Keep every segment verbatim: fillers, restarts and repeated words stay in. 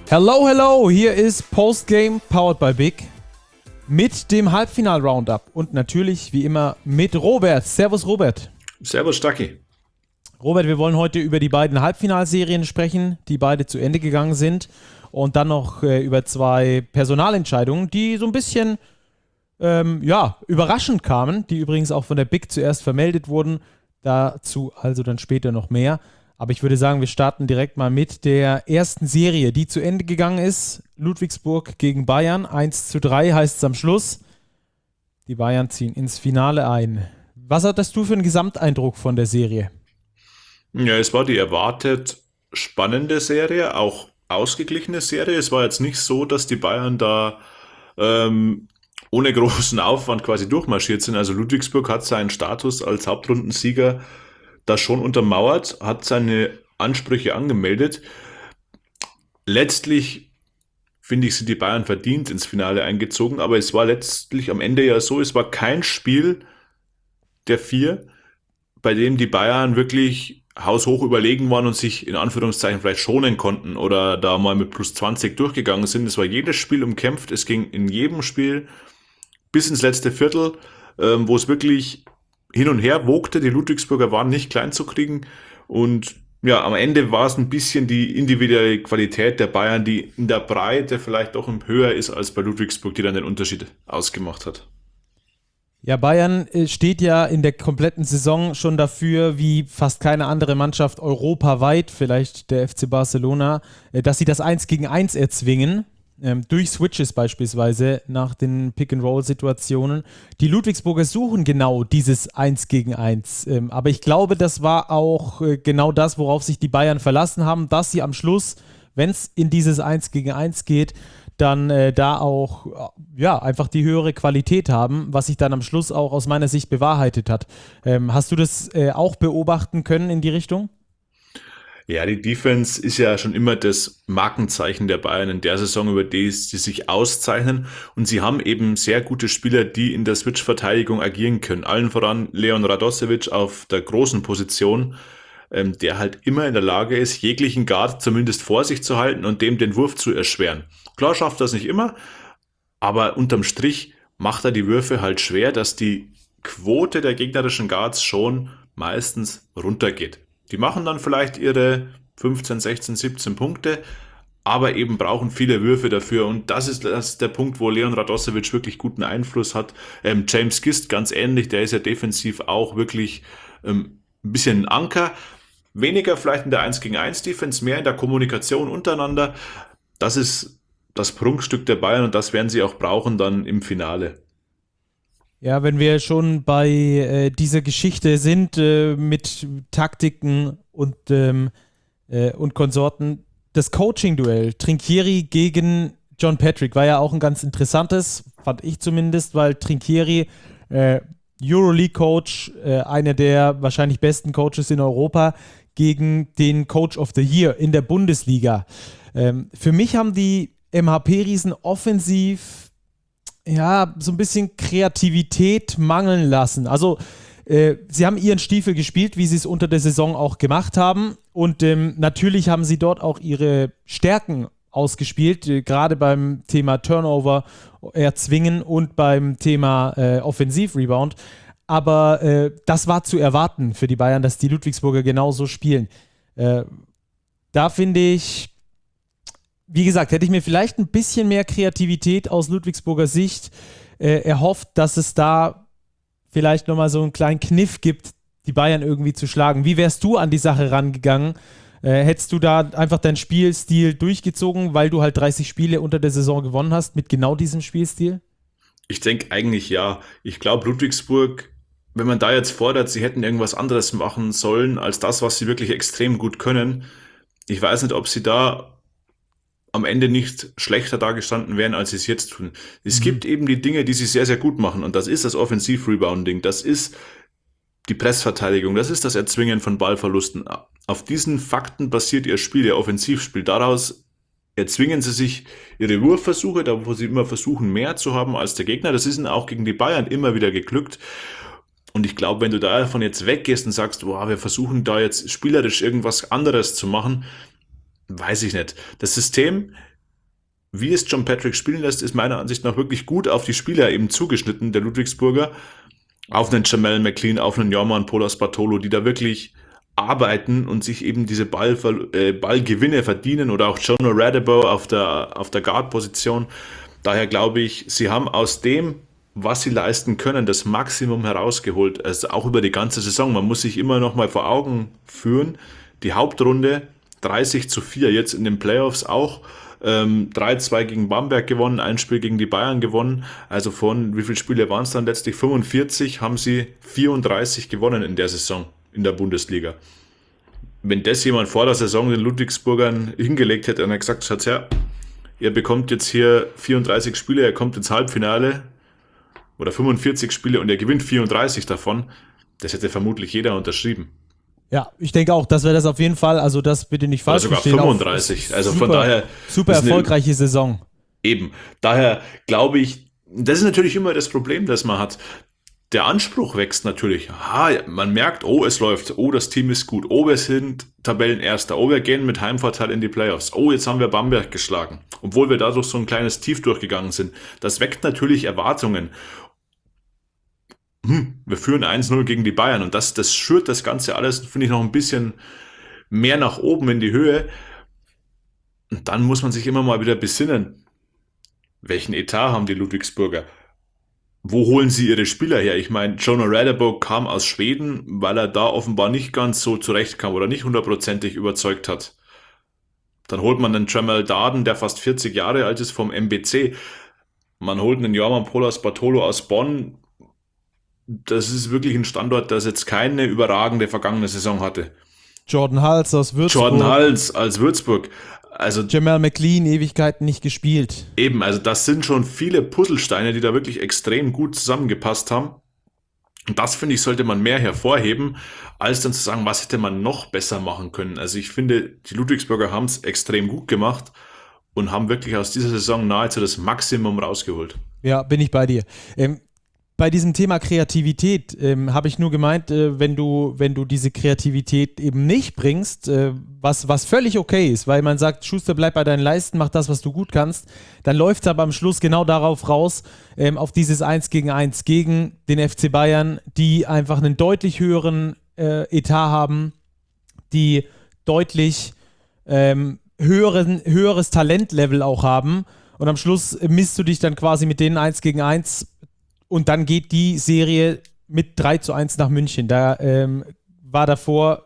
Hello, hello, hier ist Postgame powered by Big mit dem Halbfinal-Roundup und natürlich wie immer mit Robert. Servus Robert. Servus Stacki. Robert, wir wollen heute über die beiden Halbfinalserien sprechen, die beide zu Ende gegangen sind und dann noch äh, über zwei Personalentscheidungen, die so ein bisschen ähm, ja, überraschend kamen, die übrigens auch von der Big zuerst vermeldet wurden, dazu also dann später noch mehr. Aber ich würde sagen, wir starten direkt mal mit der ersten Serie, die zu Ende gegangen ist. Ludwigsburg gegen Bayern. eins zu drei heißt es am Schluss. Die Bayern ziehen ins Finale ein. Was hattest du für einen Gesamteindruck von der Serie? Ja, es war die erwartet spannende Serie, auch ausgeglichene Serie. Es war jetzt nicht so, dass die Bayern da ähm, ohne großen Aufwand quasi durchmarschiert sind. Also Ludwigsburg hat seinen Status als Hauptrundensieger das schon untermauert, hat seine Ansprüche angemeldet. Letztlich, finde ich, sind die Bayern verdient ins Finale eingezogen, aber es war letztlich am Ende ja so, es war kein Spiel der vier, bei dem die Bayern wirklich haushoch überlegen waren und sich in Anführungszeichen vielleicht schonen konnten oder da mal mit plus zwanzig durchgegangen sind. Es war jedes Spiel umkämpft, es ging in jedem Spiel bis ins letzte Viertel, ähm, wo es wirklich hin und her wogte. Die Ludwigsburger waren nicht klein zu kriegen und ja, am Ende war es ein bisschen die individuelle Qualität der Bayern, die in der Breite vielleicht doch höher ist als bei Ludwigsburg, die dann den Unterschied ausgemacht hat. Ja, Bayern steht ja in der kompletten Saison schon dafür, wie fast keine andere Mannschaft europaweit, vielleicht der F C Barcelona, dass sie das eins gegen eins erzwingen. Ähm, durch Switches beispielsweise nach den Pick-and-Roll-Situationen. Die Ludwigsburger suchen genau dieses eins gegen eins. Ähm, aber ich glaube, das war auch äh, genau das, worauf sich die Bayern verlassen haben, dass sie am Schluss, wenn es in dieses eins gegen eins geht, dann äh, da auch äh, ja, einfach die höhere Qualität haben, was sich dann am Schluss auch aus meiner Sicht bewahrheitet hat. Ähm, hast du das äh, auch beobachten können in die Richtung? Ja, die Defense ist ja schon immer das Markenzeichen der Bayern in der Saison, über die sie sich auszeichnen. Und sie haben eben sehr gute Spieler, die in der Switch-Verteidigung agieren können. Allen voran Leon Radosevic auf der großen Position, ähm, der halt immer in der Lage ist, jeglichen Guard zumindest vor sich zu halten und dem den Wurf zu erschweren. Klar schafft das nicht immer, aber unterm Strich macht er die Würfe halt schwer, dass die Quote der gegnerischen Guards schon meistens runtergeht. Die machen dann vielleicht ihre fünfzehn, sechzehn, siebzehn Punkte, aber eben brauchen viele Würfe dafür. Und das ist, das ist der Punkt, wo Leon Radosevic wirklich guten Einfluss hat. Ähm, James Gist ganz ähnlich, der ist ja defensiv auch wirklich ähm, ein bisschen ein Anker. Weniger vielleicht in der eins gegen eins Defense, mehr in der Kommunikation untereinander. Das ist das Prunkstück der Bayern und das werden sie auch brauchen dann im Finale. Ja, wenn wir schon bei äh, dieser Geschichte sind äh, mit Taktiken und, ähm, äh, und Konsorten, das Coaching-Duell Trinchieri gegen John Patrick war ja auch ein ganz interessantes, fand ich zumindest, weil Trinchieri äh, Euroleague-Coach, äh, einer der wahrscheinlich besten Coaches in Europa, gegen den Coach of the Year in der Bundesliga. Ähm, für mich haben die M H P-Riesen offensiv ja, so ein bisschen Kreativität mangeln lassen. Also, äh, sie haben ihren Stiefel gespielt, wie sie es unter der Saison auch gemacht haben. Und ähm, natürlich haben sie dort auch ihre Stärken ausgespielt, äh, gerade beim Thema Turnover erzwingen und beim Thema äh, Offensivrebound. Aber äh, das war zu erwarten für die Bayern, dass die Ludwigsburger genauso spielen. Äh, da finde ich, wie gesagt, hätte ich mir vielleicht ein bisschen mehr Kreativität aus Ludwigsburger Sicht äh, erhofft, dass es da vielleicht nochmal so einen kleinen Kniff gibt, die Bayern irgendwie zu schlagen. Wie wärst du an die Sache rangegangen? Äh, hättest du da einfach deinen Spielstil durchgezogen, weil du halt dreißig Spiele unter der Saison gewonnen hast mit genau diesem Spielstil? Ich denke eigentlich ja. Ich glaube, Ludwigsburg, wenn man da jetzt fordert, sie hätten irgendwas anderes machen sollen als das, was sie wirklich extrem gut können, ich weiß nicht, ob sie da am Ende nicht schlechter dagestanden wären, als sie es jetzt tun. Es mhm. gibt eben die Dinge, die sie sehr, sehr gut machen und das ist das Offensiv-Rebounding, das ist die Pressverteidigung, das ist das Erzwingen von Ballverlusten. Auf diesen Fakten basiert ihr Spiel, ihr Offensivspiel. Daraus erzwingen sie sich ihre Wurfversuche, da wo sie immer versuchen, mehr zu haben als der Gegner. Das ist ihnen auch gegen die Bayern immer wieder geglückt. Und ich glaube, wenn du davon jetzt weggehst und sagst, wow, wir versuchen da jetzt spielerisch irgendwas anderes zu machen, weiß ich nicht. Das System wie es John Patrick spielen lässt, ist meiner Ansicht nach wirklich gut auf die Spieler eben zugeschnitten, der Ludwigsburger, auf einen Jamal McLean, auf einen Jorman Polas Bartolo, die da wirklich arbeiten und sich eben diese Ball, äh, Ballgewinne verdienen, oder auch Jonah Radebow auf der, auf der Guard-Position. Daher glaube ich, sie haben aus dem, was sie leisten können, das Maximum herausgeholt. Also auch über die ganze Saison. Man muss sich immer noch mal vor Augen führen, die Hauptrunde dreißig zu vier, jetzt in den Playoffs auch. Ähm, drei zwei gegen Bamberg gewonnen, ein Spiel gegen die Bayern gewonnen. Also von, wie viele Spiele waren es dann letztlich? fünfundvierzig, haben sie vierunddreißig gewonnen in der Saison in der Bundesliga. Wenn das jemand vor der Saison den Ludwigsburgern hingelegt hätte und er gesagt hat, ja, ihr bekommt jetzt hier vierunddreißig Spiele, er kommt ins Halbfinale oder fünfundvierzig Spiele und er gewinnt vierunddreißig davon, das hätte vermutlich jeder unterschrieben. Ja, ich denke auch, dass wir das auf jeden Fall, also das bitte nicht falsch oder sogar verstehen. fünfunddreißig, also super, von daher. Super erfolgreiche eine, Saison. Eben, daher glaube ich, das ist natürlich immer das Problem, das man hat. Der Anspruch wächst natürlich. Aha, man merkt, oh, es läuft, oh, das Team ist gut, oh, wir sind Tabellenerster, oh, wir gehen mit Heimvorteil in die Playoffs, oh, jetzt haben wir Bamberg geschlagen, obwohl wir dadurch so ein kleines Tief durchgegangen sind. Das weckt natürlich Erwartungen. Hm, wir führen eins null gegen die Bayern und das, das schürt das Ganze alles, finde ich, noch ein bisschen mehr nach oben in die Höhe. Und dann muss man sich immer mal wieder besinnen, welchen Etat haben die Ludwigsburger? Wo holen sie ihre Spieler her? Ich meine, Jonah Radebow kam aus Schweden, weil er da offenbar nicht ganz so zurechtkam oder nicht hundertprozentig überzeugt hat. Dann holt man den Jamal Darden, der fast vierzig Jahre alt ist, vom M B C. Man holt einen Jorman Polas Bartolo aus Bonn. Das ist wirklich ein Standort, das jetzt keine überragende vergangene Saison hatte. Jordan Hals aus Würzburg. Jordan Hals als Würzburg. Also Jamal McLean, Ewigkeiten nicht gespielt. Eben, also das sind schon viele Puzzlesteine, die da wirklich extrem gut zusammengepasst haben. Und das, finde ich, sollte man mehr hervorheben, als dann zu sagen, was hätte man noch besser machen können. Also ich finde, die Ludwigsburger haben es extrem gut gemacht und haben wirklich aus dieser Saison nahezu das Maximum rausgeholt. Ja, bin ich bei dir. Ähm, Bei diesem Thema Kreativität ähm, habe ich nur gemeint, äh, wenn du, wenn du diese Kreativität eben nicht bringst, äh, was, was völlig okay ist, weil man sagt, Schuster, bleib bei deinen Leisten, mach das, was du gut kannst, dann läuft es aber am Schluss genau darauf raus, ähm, auf dieses eins gegen eins gegen den F C Bayern, die einfach einen deutlich höheren äh, Etat haben, die deutlich ähm, höheren, höheres Talentlevel auch haben, und am Schluss misst du dich dann quasi mit denen eins gegen eins. Und dann geht die Serie mit drei zu eins nach München. Da ähm, war davor,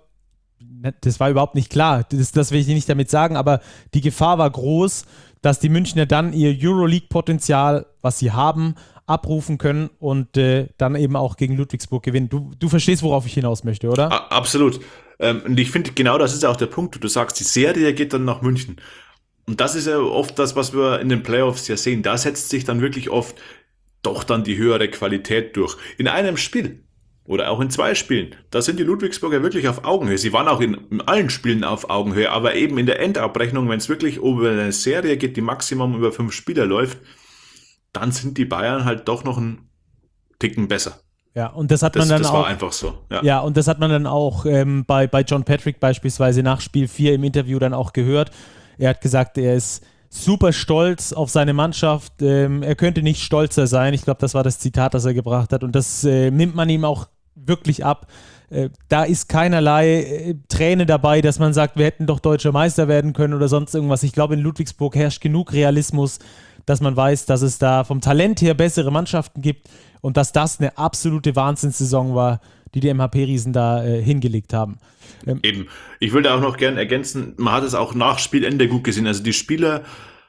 das war überhaupt nicht klar, das, das will ich nicht damit sagen, aber die Gefahr war groß, dass die Münchner dann ihr Euroleague-Potenzial, was sie haben, abrufen können und äh, dann eben auch gegen Ludwigsburg gewinnen. Du, du verstehst, worauf ich hinaus möchte, oder? A- absolut. Ähm, und ich finde, genau das ist ja auch der Punkt. Du sagst, die Serie geht dann nach München. Und das ist ja oft das, was wir in den Playoffs ja sehen. Da setzt sich dann wirklich oft doch dann die höhere Qualität durch. In einem Spiel oder auch in zwei Spielen, da sind die Ludwigsburger wirklich auf Augenhöhe. Sie waren auch in, in allen Spielen auf Augenhöhe, aber eben in der Endabrechnung, wenn es wirklich über eine Serie geht, die Maximum über fünf Spieler läuft, dann sind die Bayern halt doch noch einen Ticken besser. Ja, und das hat das, man dann das auch. Das war einfach so. Ja. ja, und das hat man dann auch ähm, bei, bei John Patrick beispielsweise nach Spiel vier im Interview dann auch gehört. Er hat gesagt, er ist super stolz auf seine Mannschaft. Ähm, er könnte nicht stolzer sein. Ich glaube, das war das Zitat, das er gebracht hat. Und das äh, nimmt man ihm auch wirklich ab. Äh, da ist keinerlei äh, Träne dabei, dass man sagt, wir hätten doch deutscher Meister werden können oder sonst irgendwas. Ich glaube, in Ludwigsburg herrscht genug Realismus, dass man weiß, dass es da vom Talent her bessere Mannschaften gibt und dass das eine absolute Wahnsinnssaison war, die die M H P-Riesen da äh, hingelegt haben. Ähm, Eben. Ich würde auch noch gerne ergänzen, man hat es auch nach Spielende gut gesehen. Also die Spieler,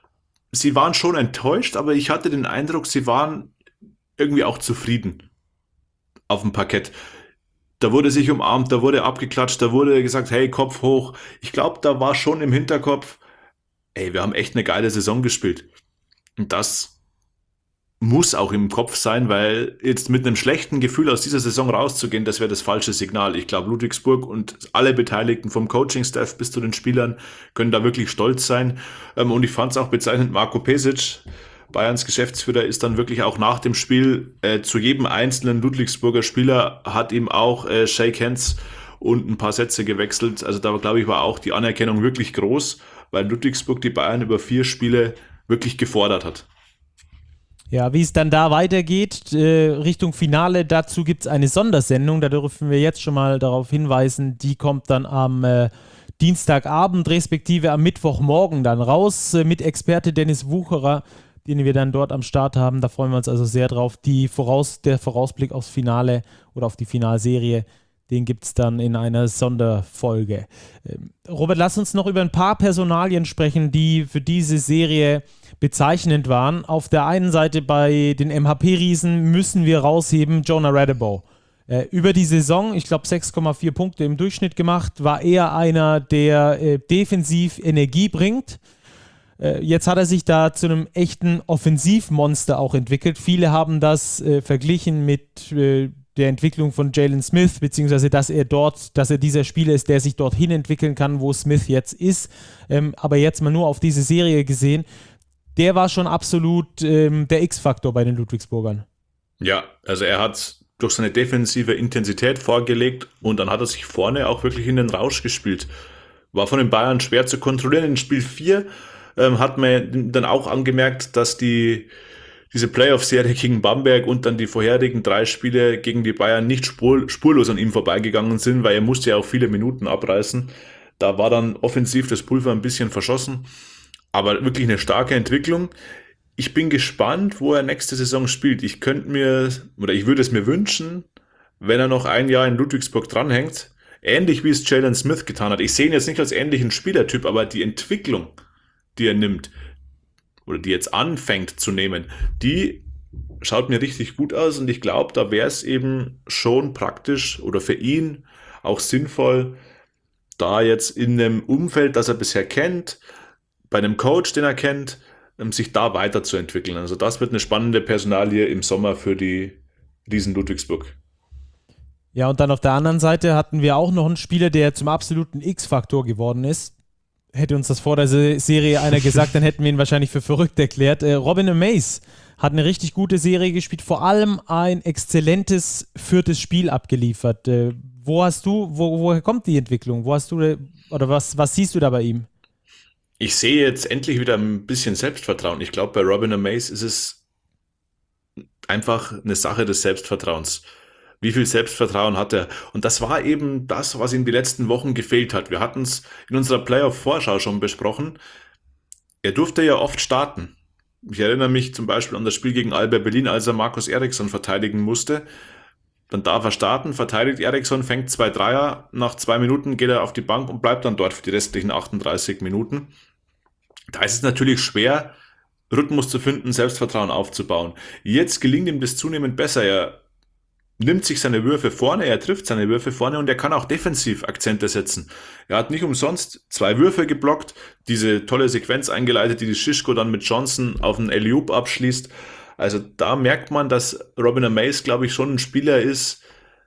sie waren schon enttäuscht, aber ich hatte den Eindruck, sie waren irgendwie auch zufrieden auf dem Parkett. Da wurde sich umarmt, da wurde abgeklatscht, da wurde gesagt, hey, Kopf hoch. Ich glaube, da war schon im Hinterkopf, ey, wir haben echt eine geile Saison gespielt. Und das muss auch im Kopf sein, weil jetzt mit einem schlechten Gefühl aus dieser Saison rauszugehen, das wäre das falsche Signal. Ich glaube, Ludwigsburg und alle Beteiligten vom Coaching-Staff bis zu den Spielern können da wirklich stolz sein. Und ich fand es auch bezeichnend, Marko Pesic, Bayerns Geschäftsführer, ist dann wirklich auch nach dem Spiel äh, zu jedem einzelnen Ludwigsburger Spieler, hat ihm auch äh, Shake Hands und ein paar Sätze gewechselt. Also da, glaube ich, war auch die Anerkennung wirklich groß, weil Ludwigsburg die Bayern über vier Spiele wirklich gefordert hat. Ja, wie es dann da weitergeht, äh, Richtung Finale, dazu gibt es eine Sondersendung, da dürfen wir jetzt schon mal darauf hinweisen, die kommt dann am äh, Dienstagabend, respektive am Mittwochmorgen dann raus, äh, mit Experte Dennis Wucherer, den wir dann dort am Start haben. Da freuen wir uns also sehr drauf. Die Voraus-, der Vorausblick aufs Finale oder auf die Finalserie, den gibt es dann in einer Sonderfolge. Ähm, Robert, lass uns noch über ein paar Personalien sprechen, die für diese Serie bezeichnend waren. Auf der einen Seite bei den M H P-Riesen müssen wir rausheben Jonah Radebow. Äh, über die Saison, ich glaube sechs Komma vier Punkte im Durchschnitt gemacht, war er einer, der äh, defensiv Energie bringt. Äh, jetzt hat er sich da zu einem echten Offensivmonster auch entwickelt. Viele haben das äh, verglichen mit äh, der Entwicklung von Jalen Smith, beziehungsweise dass er dort, dass er dieser Spieler ist, der sich dorthin entwickeln kann, wo Smith jetzt ist. Ähm, aber jetzt mal nur auf diese Serie gesehen, der war schon absolut ähm, der X-Faktor bei den Ludwigsburgern. Ja, also er hat durch seine defensive Intensität vorgelegt und dann hat er sich vorne auch wirklich in den Rausch gespielt. War von den Bayern schwer zu kontrollieren. In Spiel vier ähm, hat man dann auch angemerkt, dass die diese Playoff-Serie gegen Bamberg und dann die vorherigen drei Spiele gegen die Bayern nicht spur, spurlos an ihm vorbeigegangen sind, weil er musste ja auch viele Minuten abreißen. Da war dann offensiv das Pulver ein bisschen verschossen. Aber wirklich eine starke Entwicklung. Ich bin gespannt, wo er nächste Saison spielt. Ich könnte mir, oder ich würde es mir wünschen, wenn er noch ein Jahr in Ludwigsburg dranhängt. Ähnlich wie es Jalen Smith getan hat. Ich sehe ihn jetzt nicht als ähnlichen Spielertyp, aber die Entwicklung, die er nimmt, oder die jetzt anfängt zu nehmen, die schaut mir richtig gut aus. Und ich glaube, da wäre es eben schon praktisch oder für ihn auch sinnvoll, da jetzt in einem Umfeld, das er bisher kennt, bei einem Coach, den er kennt, sich da weiterzuentwickeln. Also das wird eine spannende Personalie im Sommer für die Riesen Ludwigsburg. Ja, und dann auf der anderen Seite hatten wir auch noch einen Spieler, der zum absoluten X-Faktor geworden ist. Hätte uns das vor der Serie einer gesagt, dann hätten wir ihn wahrscheinlich für verrückt erklärt. Äh, Robin Amaze hat eine richtig gute Serie gespielt, vor allem ein exzellentes viertes Spiel abgeliefert. Äh, wo hast du, wo, woher kommt die Entwicklung? Wo hast du, oder was, was siehst du da bei ihm? Ich sehe jetzt endlich wieder ein bisschen Selbstvertrauen. Ich glaube, bei Robin Amaze ist es einfach eine Sache des Selbstvertrauens. Wie viel Selbstvertrauen hat er? Und das war eben das, was ihm die letzten Wochen gefehlt hat. Wir hatten es in unserer Playoff-Vorschau schon besprochen. Er durfte ja oft starten. Ich erinnere mich zum Beispiel an das Spiel gegen Alba Berlin, als er Markus Eriksson verteidigen musste. Dann darf er starten, verteidigt Eriksson, fängt zwei Dreier. Nach zwei Minuten geht er auf die Bank und bleibt dann dort für die restlichen achtunddreißig Minuten. Da ist es natürlich schwer, Rhythmus zu finden, Selbstvertrauen aufzubauen. Jetzt gelingt ihm das zunehmend besser. Er nimmt sich seine Würfe vorne, er trifft seine Würfe vorne und er kann auch defensiv Akzente setzen. Er hat nicht umsonst zwei Würfe geblockt, diese tolle Sequenz eingeleitet, die die Schischko dann mit Johnson auf einen Alley-oop abschließt. Also da merkt man, dass Robin Amaze, glaube ich, schon ein Spieler ist,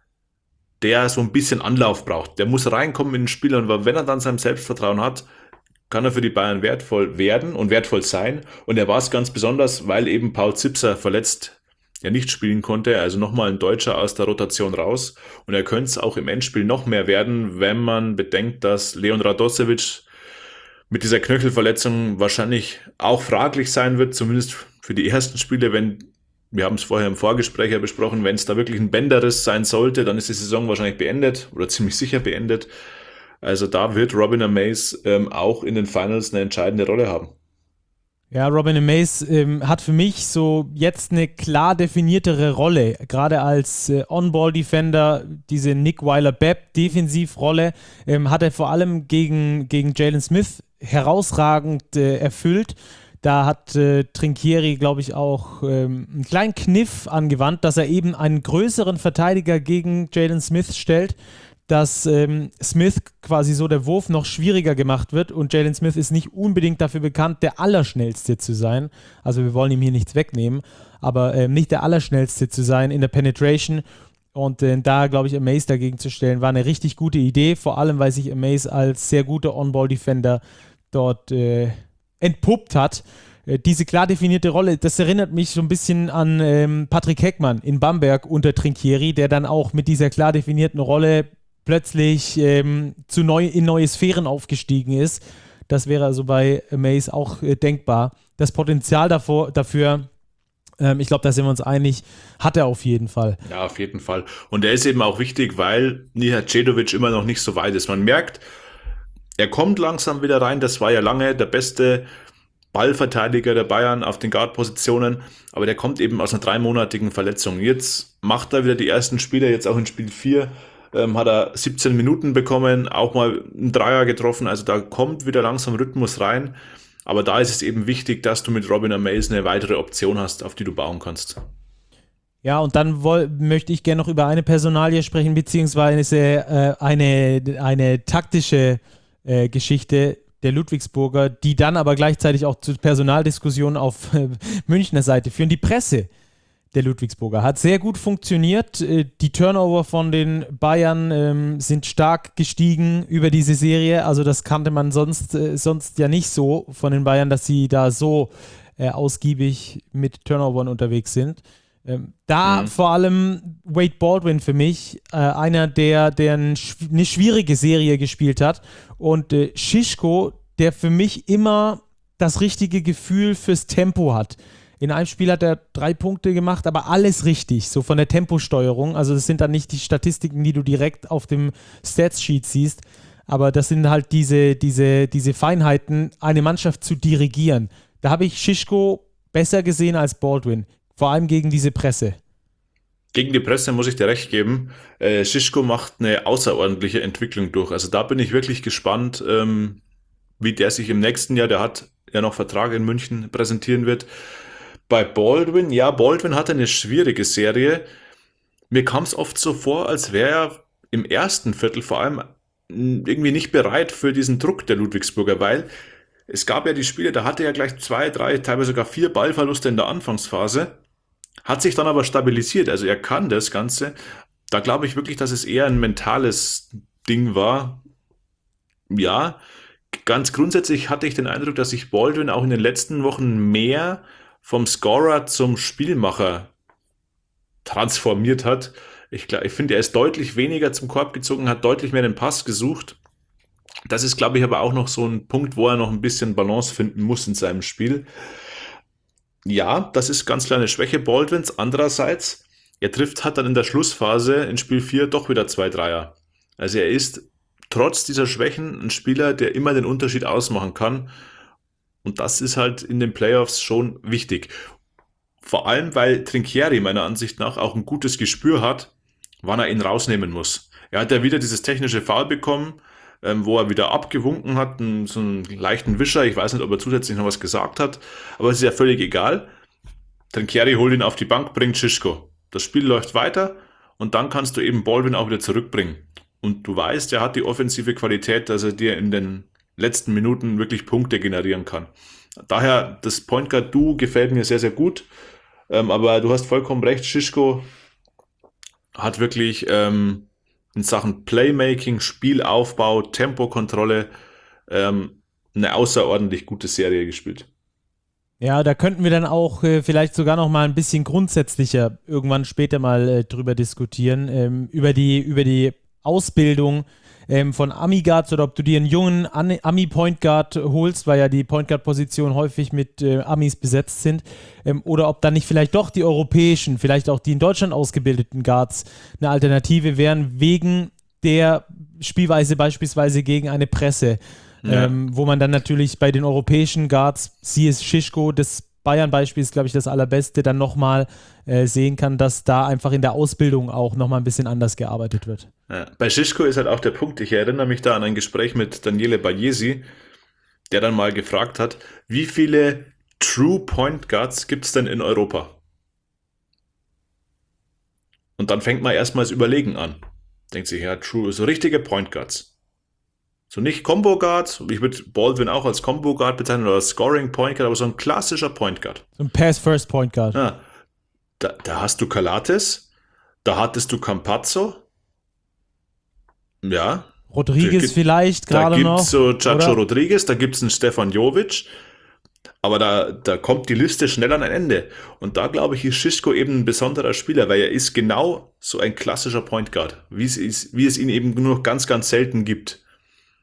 der so ein bisschen Anlauf braucht. Der muss reinkommen in den Spiel und wenn er dann sein Selbstvertrauen hat, kann er für die Bayern wertvoll werden und wertvoll sein. Und er war es ganz besonders, weil eben Paul Zipser verletzt ja nicht spielen konnte. Also nochmal ein Deutscher aus der Rotation raus. Und er könnte es auch im Endspiel noch mehr werden, wenn man bedenkt, dass Leon Radosevic mit dieser Knöchelverletzung wahrscheinlich auch fraglich sein wird, zumindest für die ersten Spiele, wenn, wir haben es vorher im Vorgespräch ja besprochen, wenn es da wirklich ein Bänderriss sein sollte, dann ist die Saison wahrscheinlich beendet oder ziemlich sicher beendet. Also da wird Robin Amaze ähm, auch in den Finals eine entscheidende Rolle haben. Ja, Robin Amaze ähm, hat für mich so jetzt eine klar definiertere Rolle, gerade als äh, On-Ball-Defender, diese Nick Weiler-Bepp-Defensivrolle ähm, hat er vor allem gegen, gegen Jalen Smith herausragend äh, erfüllt. Da hat äh, Trinchieri, glaube ich, auch ähm, einen kleinen Kniff angewandt, dass er eben einen größeren Verteidiger gegen Jalen Smith stellt, dass ähm, Smith quasi so der Wurf noch schwieriger gemacht wird und Jalen Smith ist nicht unbedingt dafür bekannt, der Allerschnellste zu sein. Also wir wollen ihm hier nichts wegnehmen, aber ähm, nicht der Allerschnellste zu sein in der Penetration und äh, da, glaube ich, Amaze dagegen zu stellen, war eine richtig gute Idee, vor allem, weil sich Amaze als sehr guter On-Ball-Defender dort äh, entpuppt hat. Äh, diese klar definierte Rolle, das erinnert mich so ein bisschen an ähm, Patrick Heckmann in Bamberg unter Trinchieri, der dann auch mit dieser klar definierten Rolle plötzlich ähm, zu neu, in neue Sphären aufgestiegen ist. Das wäre also bei Mace auch äh, denkbar. Das Potenzial davor, dafür, ähm, ich glaube, da sind wir uns einig, hat er auf jeden Fall. Ja, auf jeden Fall. Und er ist eben auch wichtig, weil Nihacedovic immer noch nicht so weit ist. Man merkt, er kommt langsam wieder rein. Das war ja lange der beste Ballverteidiger der Bayern auf den Guard-Positionen, aber der kommt eben aus einer dreimonatigen Verletzung. Jetzt macht er wieder die ersten Spiele, jetzt auch in Spiel vier ähm, hat er siebzehn Minuten bekommen, auch mal einen Dreier getroffen, also da kommt wieder langsam Rhythmus rein, aber da ist es eben wichtig, dass du mit Robin Amaze eine weitere Option hast, auf die du bauen kannst. Ja, und dann woll, möchte ich gerne noch über eine Personalie sprechen, beziehungsweise äh, eine, eine taktische äh, Geschichte der Ludwigsburger, die dann aber gleichzeitig auch zu Personaldiskussionen auf äh, Münchner Seite führen. Die Presse der Ludwigsburger hat sehr gut funktioniert. Äh, die Turnover von den Bayern ähm, sind stark gestiegen über diese Serie. Also das kannte man sonst, äh, sonst ja nicht so von den Bayern, dass sie da so äh, ausgiebig mit Turnovern unterwegs sind. Ähm, da mhm. vor allem Wade Baldwin für mich, äh, einer, der, der ein, eine schwierige Serie gespielt hat, und äh, Šiško, der für mich immer das richtige Gefühl fürs Tempo hat. In einem Spiel hat er drei Punkte gemacht, aber alles richtig, so von der Temposteuerung. Also das sind dann nicht die Statistiken, die du direkt auf dem Stats-Sheet siehst, aber das sind halt diese, diese, diese Feinheiten, eine Mannschaft zu dirigieren. Da habe ich Šiško besser gesehen als Baldwin. Vor allem gegen diese Presse. Gegen die Presse muss ich dir recht geben. Äh, Šiško macht eine außerordentliche Entwicklung durch. Also da bin ich wirklich gespannt, ähm, wie der sich im nächsten Jahr, der hat ja noch Vertrag in München, präsentieren wird. Bei Baldwin, ja, Baldwin hatte eine schwierige Serie. Mir kam es oft so vor, als wäre er im ersten Viertel vor allem irgendwie nicht bereit für diesen Druck der Ludwigsburger, weil es gab ja die Spiele, da hatte er gleich zwei, drei, teilweise sogar vier Ballverluste in der Anfangsphase. Hat sich dann aber stabilisiert, also er kann das Ganze. Da glaube ich wirklich, dass es eher ein mentales Ding war. Ja, ganz grundsätzlich hatte ich den Eindruck, dass sich Baldwin auch in den letzten Wochen mehr vom Scorer zum Spielmacher transformiert hat. Ich, ich finde, er ist deutlich weniger zum Korb gezogen, hat deutlich mehr den Pass gesucht. Das ist, glaube ich, aber auch noch so ein Punkt, wo er noch ein bisschen Balance finden muss in seinem Spiel. Ja, das ist ganz klar eine Schwäche Baldwins. Andererseits, er trifft, hat dann in der Schlussphase in Spiel vier doch wieder zwei Dreier. Also er ist trotz dieser Schwächen ein Spieler, der immer den Unterschied ausmachen kann. Und das ist halt in den Playoffs schon wichtig. Vor allem, weil Trinchieri meiner Ansicht nach auch ein gutes Gespür hat, wann er ihn rausnehmen muss. Er hat ja wieder dieses technische Foul bekommen, Ähm, wo er wieder abgewunken hat, einen, so einen leichten Wischer. Ich weiß nicht, ob er zusätzlich noch was gesagt hat, aber es ist ja völlig egal. Trinchieri holt ihn auf die Bank, bringt Šiško. Das Spiel läuft weiter und dann kannst du eben Baldwin auch wieder zurückbringen. Und du weißt, er hat die offensive Qualität, dass er dir in den letzten Minuten wirklich Punkte generieren kann. Daher, das Point Guard Duo gefällt mir sehr, sehr gut. Ähm, aber du hast vollkommen recht, Šiško hat wirklich ähm, in Sachen Playmaking, Spielaufbau, Tempokontrolle ähm, eine außerordentlich gute Serie gespielt. Ja, da könnten wir dann auch äh, vielleicht sogar noch mal ein bisschen grundsätzlicher irgendwann später mal äh, drüber diskutieren, ähm, über die, über die Ausbildung ähm, von Ami-Guards, oder ob du dir einen jungen Ami-Point Guard holst, weil ja die Point Guard-Positionen häufig mit äh, Amis besetzt sind, ähm, oder ob dann nicht vielleicht doch die europäischen, vielleicht auch die in Deutschland ausgebildeten Guards eine Alternative wären, wegen der Spielweise beispielsweise gegen eine Presse, ja. ähm, wo man dann natürlich bei den europäischen Guards, siehe Šiško, das Bayern-Beispiel ist, glaube ich, das allerbeste, dann nochmal äh, sehen kann, dass da einfach in der Ausbildung auch nochmal ein bisschen anders gearbeitet wird. Ja, bei Šiško ist halt auch der Punkt, ich erinnere mich da an ein Gespräch mit Daniele Bagliesi, der dann mal gefragt hat, wie viele True Point Guards gibt es denn in Europa? Und dann fängt man erstmal das Überlegen an. Denkt sich, ja, True, so richtige Point Guards. So nicht Combo Guards, ich würde Baldwin auch als Combo Guard bezeichnen oder als Scoring Point Guard, aber so ein klassischer Point Guard. So ein Pass-First Point Guard. Ja, da, da hast du Calates, da hattest du Campazzo, ja. Rodriguez gibt, vielleicht gerade noch. Da gibt es so Chacho Rodriguez, da gibt es einen Stefan Jovic, aber da, da kommt die Liste schnell an ein Ende. Und da, glaube ich, ist Šiško eben ein besonderer Spieler, weil er ist genau so ein klassischer Point Guard, wie es, ist, wie es ihn eben nur noch ganz, ganz selten gibt.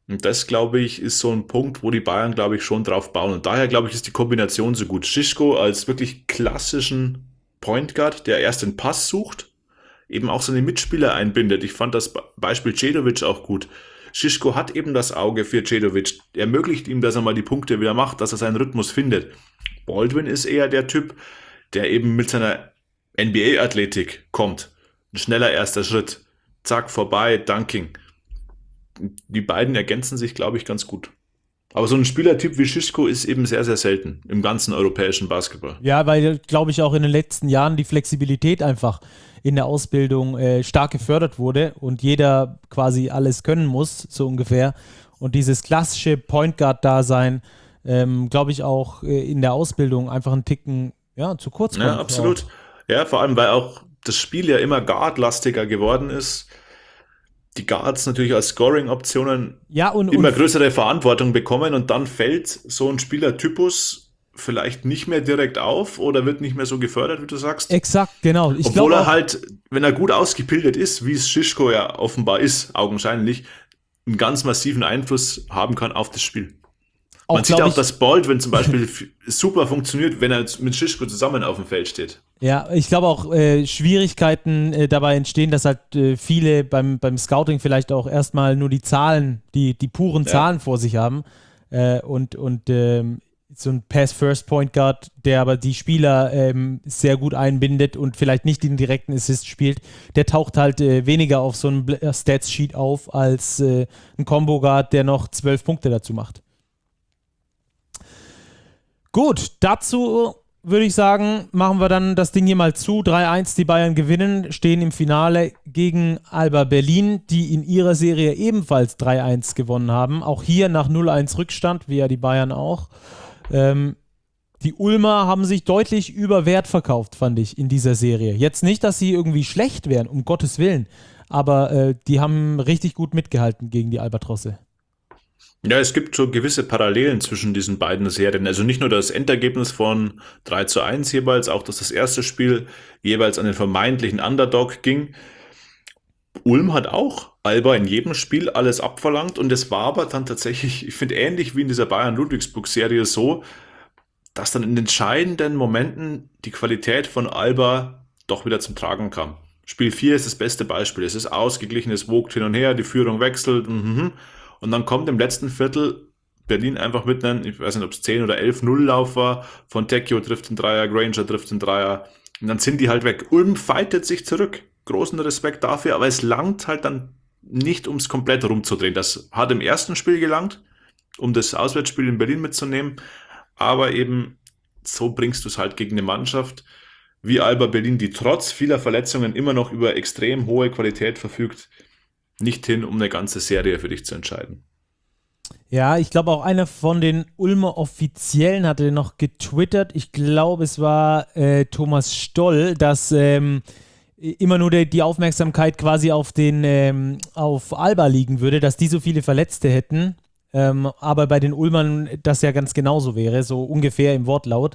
Und das, glaube ich, ist so ein Punkt, wo die Bayern, glaube ich, schon drauf bauen. Und daher, glaube ich, ist die Kombination so gut. Schischko als wirklich klassischen Point Guard, der erst den Pass sucht, eben auch seine Mitspieler einbindet. Ich fand das Beispiel Cedovic auch gut. Schischko hat eben das Auge für Cedovic. Ermöglicht ihm, dass er mal die Punkte wieder macht, dass er seinen Rhythmus findet. Baldwin ist eher der Typ, der eben mit seiner N B A-Athletik kommt. Ein schneller erster Schritt. Zack, vorbei, Dunking. Die beiden ergänzen sich, glaube ich, ganz gut. Aber so ein Spielertyp wie Schischko ist eben sehr, sehr selten im ganzen europäischen Basketball. Ja, weil, glaube ich, auch in den letzten Jahren die Flexibilität einfach in der Ausbildung äh, stark gefördert wurde und jeder quasi alles können muss, so ungefähr. Und dieses klassische Point Guard-Dasein, ähm, glaube ich, auch äh, in der Ausbildung einfach einen Ticken ja, zu kurz kommt. Ja, absolut. Auch. Ja, vor allem, weil auch das Spiel ja immer Guard-lastiger geworden ist. Die Guards natürlich als Scoring-Optionen ja, und, immer und größere Verantwortung bekommen und dann fällt so ein Spielertypus vielleicht nicht mehr direkt auf oder wird nicht mehr so gefördert, wie du sagst. Exakt, genau. Ich Obwohl er halt, wenn er gut ausgebildet ist, wie es Schischko ja offenbar ist, augenscheinlich, einen ganz massiven Einfluss haben kann auf das Spiel. Auch, Man sieht auch, ich, dass Baldwin zum Beispiel super funktioniert, wenn er mit Schischko zusammen auf dem Feld steht. Ja, ich glaube auch äh, Schwierigkeiten äh, dabei entstehen, dass halt äh, viele beim, beim Scouting vielleicht auch erstmal nur die Zahlen, die, die puren ja. Zahlen vor sich haben äh, und, und ähm, so ein Pass-First-Point-Guard, der aber die Spieler ähm, sehr gut einbindet und vielleicht nicht den direkten Assist spielt, der taucht halt äh, weniger auf so einem Stats-Sheet auf als äh, ein Combo-Guard, der noch zwölf Punkte dazu macht. Gut, dazu würde ich sagen, machen wir dann das Ding hier mal zu. drei eins, die Bayern gewinnen, stehen im Finale gegen Alba Berlin, die in ihrer Serie ebenfalls drei eins gewonnen haben. Auch hier nach null eins Rückstand, wie ja die Bayern auch. Ähm, die Ulmer haben sich deutlich über Wert verkauft, fand ich, in dieser Serie. Jetzt nicht, dass sie irgendwie schlecht wären, um Gottes Willen, aber äh, die haben richtig gut mitgehalten gegen die Albatrosse. Ja, es gibt so gewisse Parallelen zwischen diesen beiden Serien. Also nicht nur das Endergebnis von drei zu eins jeweils, auch dass das erste Spiel jeweils an den vermeintlichen Underdog ging. Ulm hat auch Alba in jedem Spiel alles abverlangt und es war aber dann tatsächlich, ich finde ähnlich wie in dieser Bayern-Ludwigsburg-Serie so, dass dann in entscheidenden Momenten die Qualität von Alba doch wieder zum Tragen kam. Spiel vier ist das beste Beispiel. Es ist ausgeglichen, es wogt hin und her, die Führung wechselt. Mhm. Und dann kommt im letzten Viertel Berlin einfach mit einem, ich weiß nicht, ob es zehn oder elf null Lauf war, Fontecchio trifft den Dreier, Granger trifft den Dreier und dann sind die halt weg. Ulm fightet sich zurück. Großen Respekt dafür, aber es langt halt dann nicht, ums komplett rumzudrehen. Das hat im ersten Spiel gelangt, um das Auswärtsspiel in Berlin mitzunehmen, aber eben so bringst du es halt gegen eine Mannschaft wie Alba Berlin, die trotz vieler Verletzungen immer noch über extrem hohe Qualität verfügt, nicht hin, um eine ganze Serie für dich zu entscheiden. Ja, ich glaube auch einer von den Ulmer Offiziellen hatte noch getwittert, ich glaube es war äh, Thomas Stoll, dass ähm, immer nur die, die Aufmerksamkeit quasi auf den ähm, auf Alba liegen würde, dass die so viele Verletzte hätten, ähm, aber bei den Ulmern das ja ganz genauso wäre, so ungefähr im Wortlaut.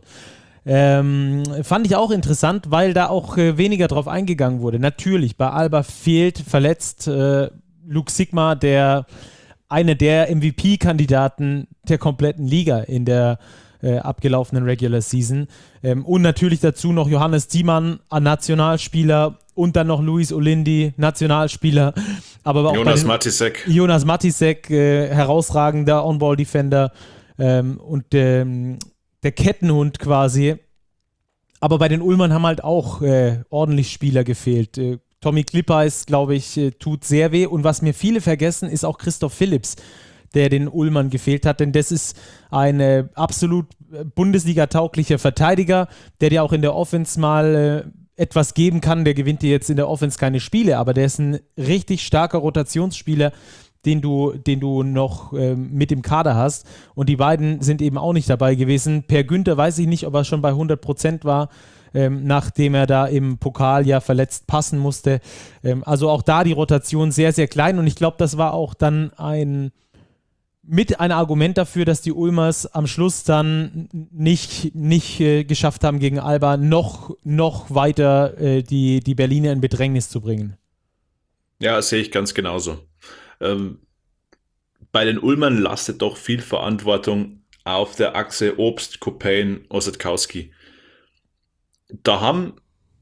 Ähm, fand ich auch interessant, weil da auch äh, weniger drauf eingegangen wurde. Natürlich, bei Alba fehlt verletzt äh, Luke Sigma, der eine der M V P-Kandidaten der kompletten Liga in der äh, abgelaufenen Regular Season. Ähm, und natürlich dazu noch Johannes Thiemann, Nationalspieler, und dann noch Luis Olindi, Nationalspieler. Aber auch Jonas Matisek. Jonas Matisek, äh, herausragender On-Ball-Defender ähm, und ähm, der Kettenhund quasi. Aber bei den Ulmern haben halt auch äh, ordentlich Spieler gefehlt. Äh, Tommy Klippeis, glaube ich, äh, tut sehr weh. Und was mir viele vergessen, ist auch Christoph Phillips, der den Ulmern gefehlt hat. Denn das ist ein äh, absolut Bundesliga-tauglicher Verteidiger, der dir auch in der Offense mal äh, etwas geben kann. Der gewinnt dir jetzt in der Offense keine Spiele, aber der ist ein richtig starker Rotationsspieler, den du, den du noch ähm, mit im Kader hast. Und die beiden sind eben auch nicht dabei gewesen. Per Günther weiß ich nicht, ob er schon bei hundert Prozent war, ähm, nachdem er da im Pokal ja verletzt passen musste. Ähm, also auch da die Rotation sehr, sehr klein. Und ich glaube, das war auch dann ein mit ein Argument dafür, dass die Ulmers am Schluss dann nicht, nicht äh, geschafft haben, gegen Alba noch, noch weiter äh, die, die Berliner in Bedrängnis zu bringen. Ja, das sehe ich ganz genauso. Ähm, bei den Ulmern lastet doch viel Verantwortung auf der Achse Obst, Copain, Ossetkowski. Da haben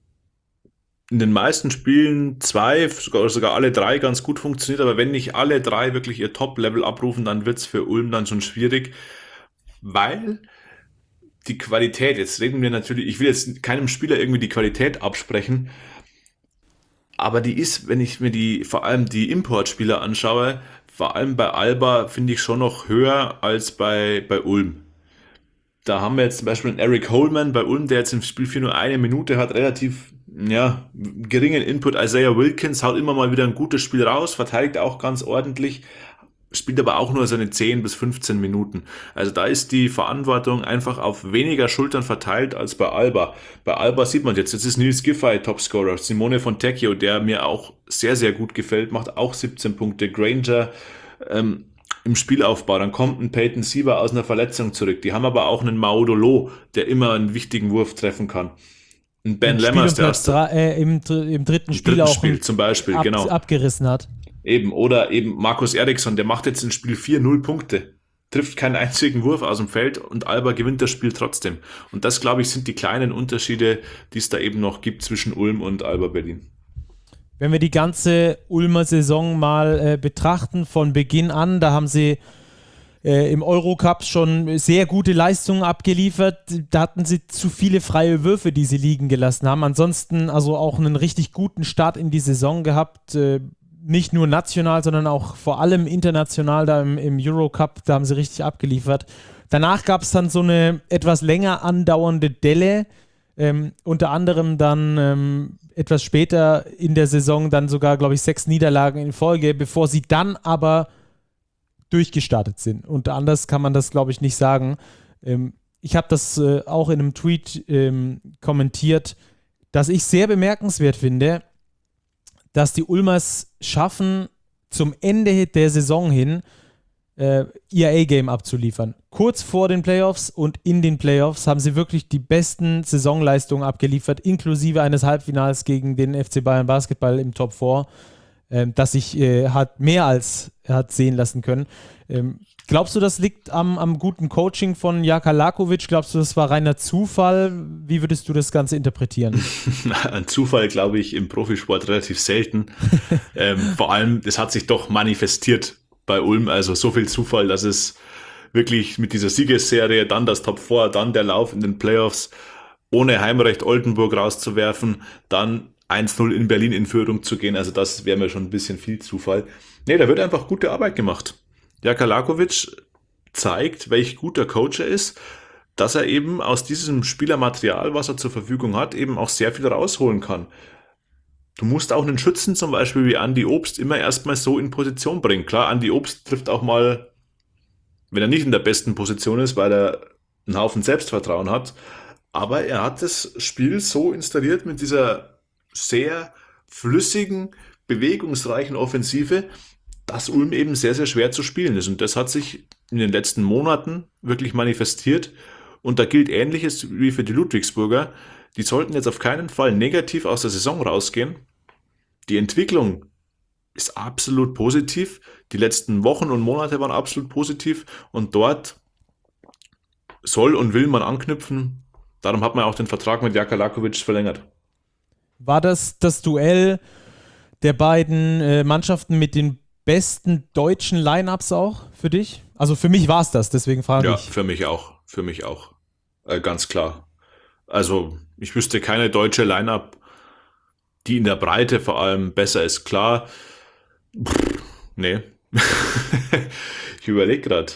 in den meisten Spielen zwei, sogar, sogar alle drei ganz gut funktioniert, aber wenn nicht alle drei wirklich ihr Top-Level abrufen, dann wird es für Ulm dann schon schwierig, weil die Qualität, jetzt reden wir natürlich, ich will jetzt keinem Spieler irgendwie die Qualität absprechen, aber die ist, wenn ich mir die, vor allem die Importspieler anschaue, vor allem bei Alba finde ich schon noch höher als bei, bei Ulm. Da haben wir jetzt zum Beispiel einen Eric Holman bei Ulm, der jetzt im Spiel vier nur eine Minute hat, relativ ja, geringen Input. Isaiah Wilkins haut immer mal wieder ein gutes Spiel raus, verteidigt auch ganz ordentlich, spielt aber auch nur seine zehn bis fünfzehn Minuten. Also da ist die Verantwortung einfach auf weniger Schultern verteilt als bei Alba. Bei Alba sieht man jetzt, jetzt ist Nils Giffey Topscorer, Simone Fontecchio, der mir auch sehr, sehr gut gefällt, macht auch siebzehn Punkte, Granger ähm, im Spielaufbau, dann kommt ein Peyton Siever aus einer Verletzung zurück, die haben aber auch einen Maudolo, der immer einen wichtigen Wurf treffen kann. Ein Ben Lammers, der erst äh, im, im dritten Spiel dritten auch Spiel zum Beispiel, ab, genau. abgerissen hat. Eben, oder eben Markus Eriksson, der macht jetzt in Spiel vier null Punkte, trifft keinen einzigen Wurf aus dem Feld und Alba gewinnt das Spiel trotzdem. Und das, glaube ich, sind die kleinen Unterschiede, die es da eben noch gibt zwischen Ulm und Alba Berlin. Wenn wir die ganze Ulmer Saison mal äh, betrachten, von Beginn an, da haben sie äh, im Eurocup schon sehr gute Leistungen abgeliefert. Da hatten sie zu viele freie Würfe, die sie liegen gelassen haben. Ansonsten also auch einen richtig guten Start in die Saison gehabt. Äh, nicht nur national, sondern auch vor allem international da im, im Eurocup. Da haben sie richtig abgeliefert. Danach gab es dann so eine etwas länger andauernde Delle. Ähm, unter anderem dann ähm, etwas später in der Saison dann sogar, glaube ich, sechs Niederlagen in Folge, bevor sie dann aber durchgestartet sind. Und anders kann man das, glaube ich, nicht sagen. Ähm, ich habe das äh, auch in einem Tweet ähm, kommentiert, dass ich sehr bemerkenswert finde, dass die Ulmers schaffen, zum Ende der Saison hin äh, ihr A-Game abzuliefern. Kurz vor den Playoffs und in den Playoffs haben sie wirklich die besten Saisonleistungen abgeliefert, inklusive eines Halbfinals gegen den F C Bayern Basketball im Top vier, ähm, das sich äh, hat mehr als hat sehen lassen können. Ähm, glaubst du, das liegt am, am guten Coaching von Jaka Lakovic? Glaubst du, das war reiner Zufall? Wie würdest du das Ganze interpretieren? Ein Zufall, glaube ich, im Profisport relativ selten. ähm, vor allem, das hat sich doch manifestiert bei Ulm, also so viel Zufall, dass es wirklich mit dieser Siegesserie, dann das Top vier, dann der Lauf in den Playoffs, ohne Heimrecht Oldenburg rauszuwerfen, dann eins null in Berlin in Führung zu gehen, also das wäre mir schon ein bisschen viel Zufall. Nee, da wird einfach gute Arbeit gemacht. Jaka Lakovic zeigt, welch guter Coach er ist, dass er eben aus diesem Spielermaterial, was er zur Verfügung hat, eben auch sehr viel rausholen kann. Du musst auch einen Schützen zum Beispiel wie Andi Obst immer erstmal so in Position bringen. Klar, Andi Obst trifft auch mal, wenn er nicht in der besten Position ist, weil er einen Haufen Selbstvertrauen hat. Aber er hat das Spiel so installiert mit dieser sehr flüssigen, bewegungsreichen Offensive, dass Ulm eben sehr, sehr schwer zu spielen ist. Und das hat sich in den letzten Monaten wirklich manifestiert. Und da gilt Ähnliches wie für die Ludwigsburger. Die sollten jetzt auf keinen Fall negativ aus der Saison rausgehen. Die Entwicklung ist absolut positiv. Die letzten Wochen und Monate waren absolut positiv. Und dort soll und will man anknüpfen. Darum hat man auch den Vertrag mit Jaka Lakovic verlängert. War das das Duell der beiden äh, Mannschaften mit den besten deutschen Line-Ups auch für dich? Also für mich war es das, deswegen frage ja, ich. Ja, für mich auch. Für mich auch. Äh, ganz klar. Also ich wüsste keine deutsche Line-Up, die in der Breite vor allem besser ist. Klar, Pff, nee. Ich überlege gerade.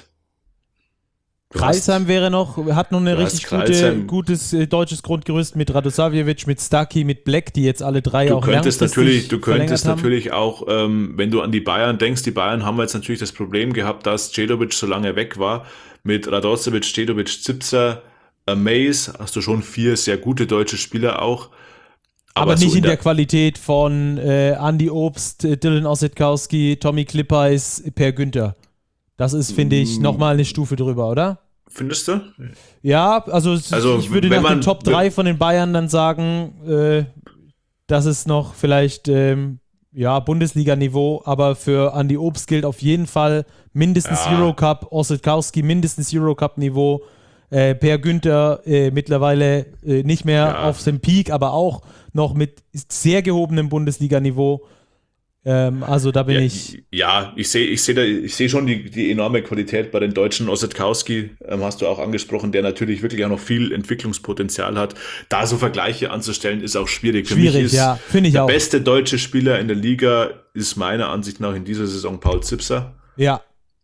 Kreisheim wäre noch, hat noch ein richtig gute, gutes äh, deutsches Grundgerüst mit Radosavljevic, mit Stuckey, mit Black, die jetzt alle drei du auch könntest natürlich, Du könntest haben. natürlich auch, ähm, wenn du an die Bayern denkst, die Bayern haben jetzt natürlich das Problem gehabt, dass Cedovic so lange weg war. Mit Radosevic, Cedovic, Zipser, Mays hast du schon vier sehr gute deutsche Spieler auch. Aber, aber nicht so in der, der Qualität von äh, Andi Obst, äh, Dylan Ossetkowski, Tommy Klippers, Per Günther. Das ist, finde ich, nochmal eine Stufe drüber, oder? Findest du? Ja, also, also ich würde nach man, den Top drei von den Bayern dann sagen, äh, das ist noch vielleicht ähm, ja, Bundesliga-Niveau, aber für Andi Obst gilt auf jeden Fall mindestens Ja. Eurocup, Ossetkowski mindestens Eurocup-Niveau, äh, Per Günther äh, mittlerweile äh, nicht mehr Ja. auf dem Peak, aber auch noch mit sehr gehobenem Bundesliga-Niveau. Ähm, also da bin Ja, ich... ja, ich sehe ich sehe da, ich sehe schon die, die enorme Qualität bei den Deutschen. Ossetkowski ähm, hast du auch angesprochen, der natürlich wirklich auch noch viel Entwicklungspotenzial hat. Da so Vergleiche anzustellen, ist auch schwierig. Für Schwierig, mich ist ja, finde ich der auch. beste deutsche Spieler in der Liga ist meiner Ansicht nach in dieser Saison Paul Zipser. Ja.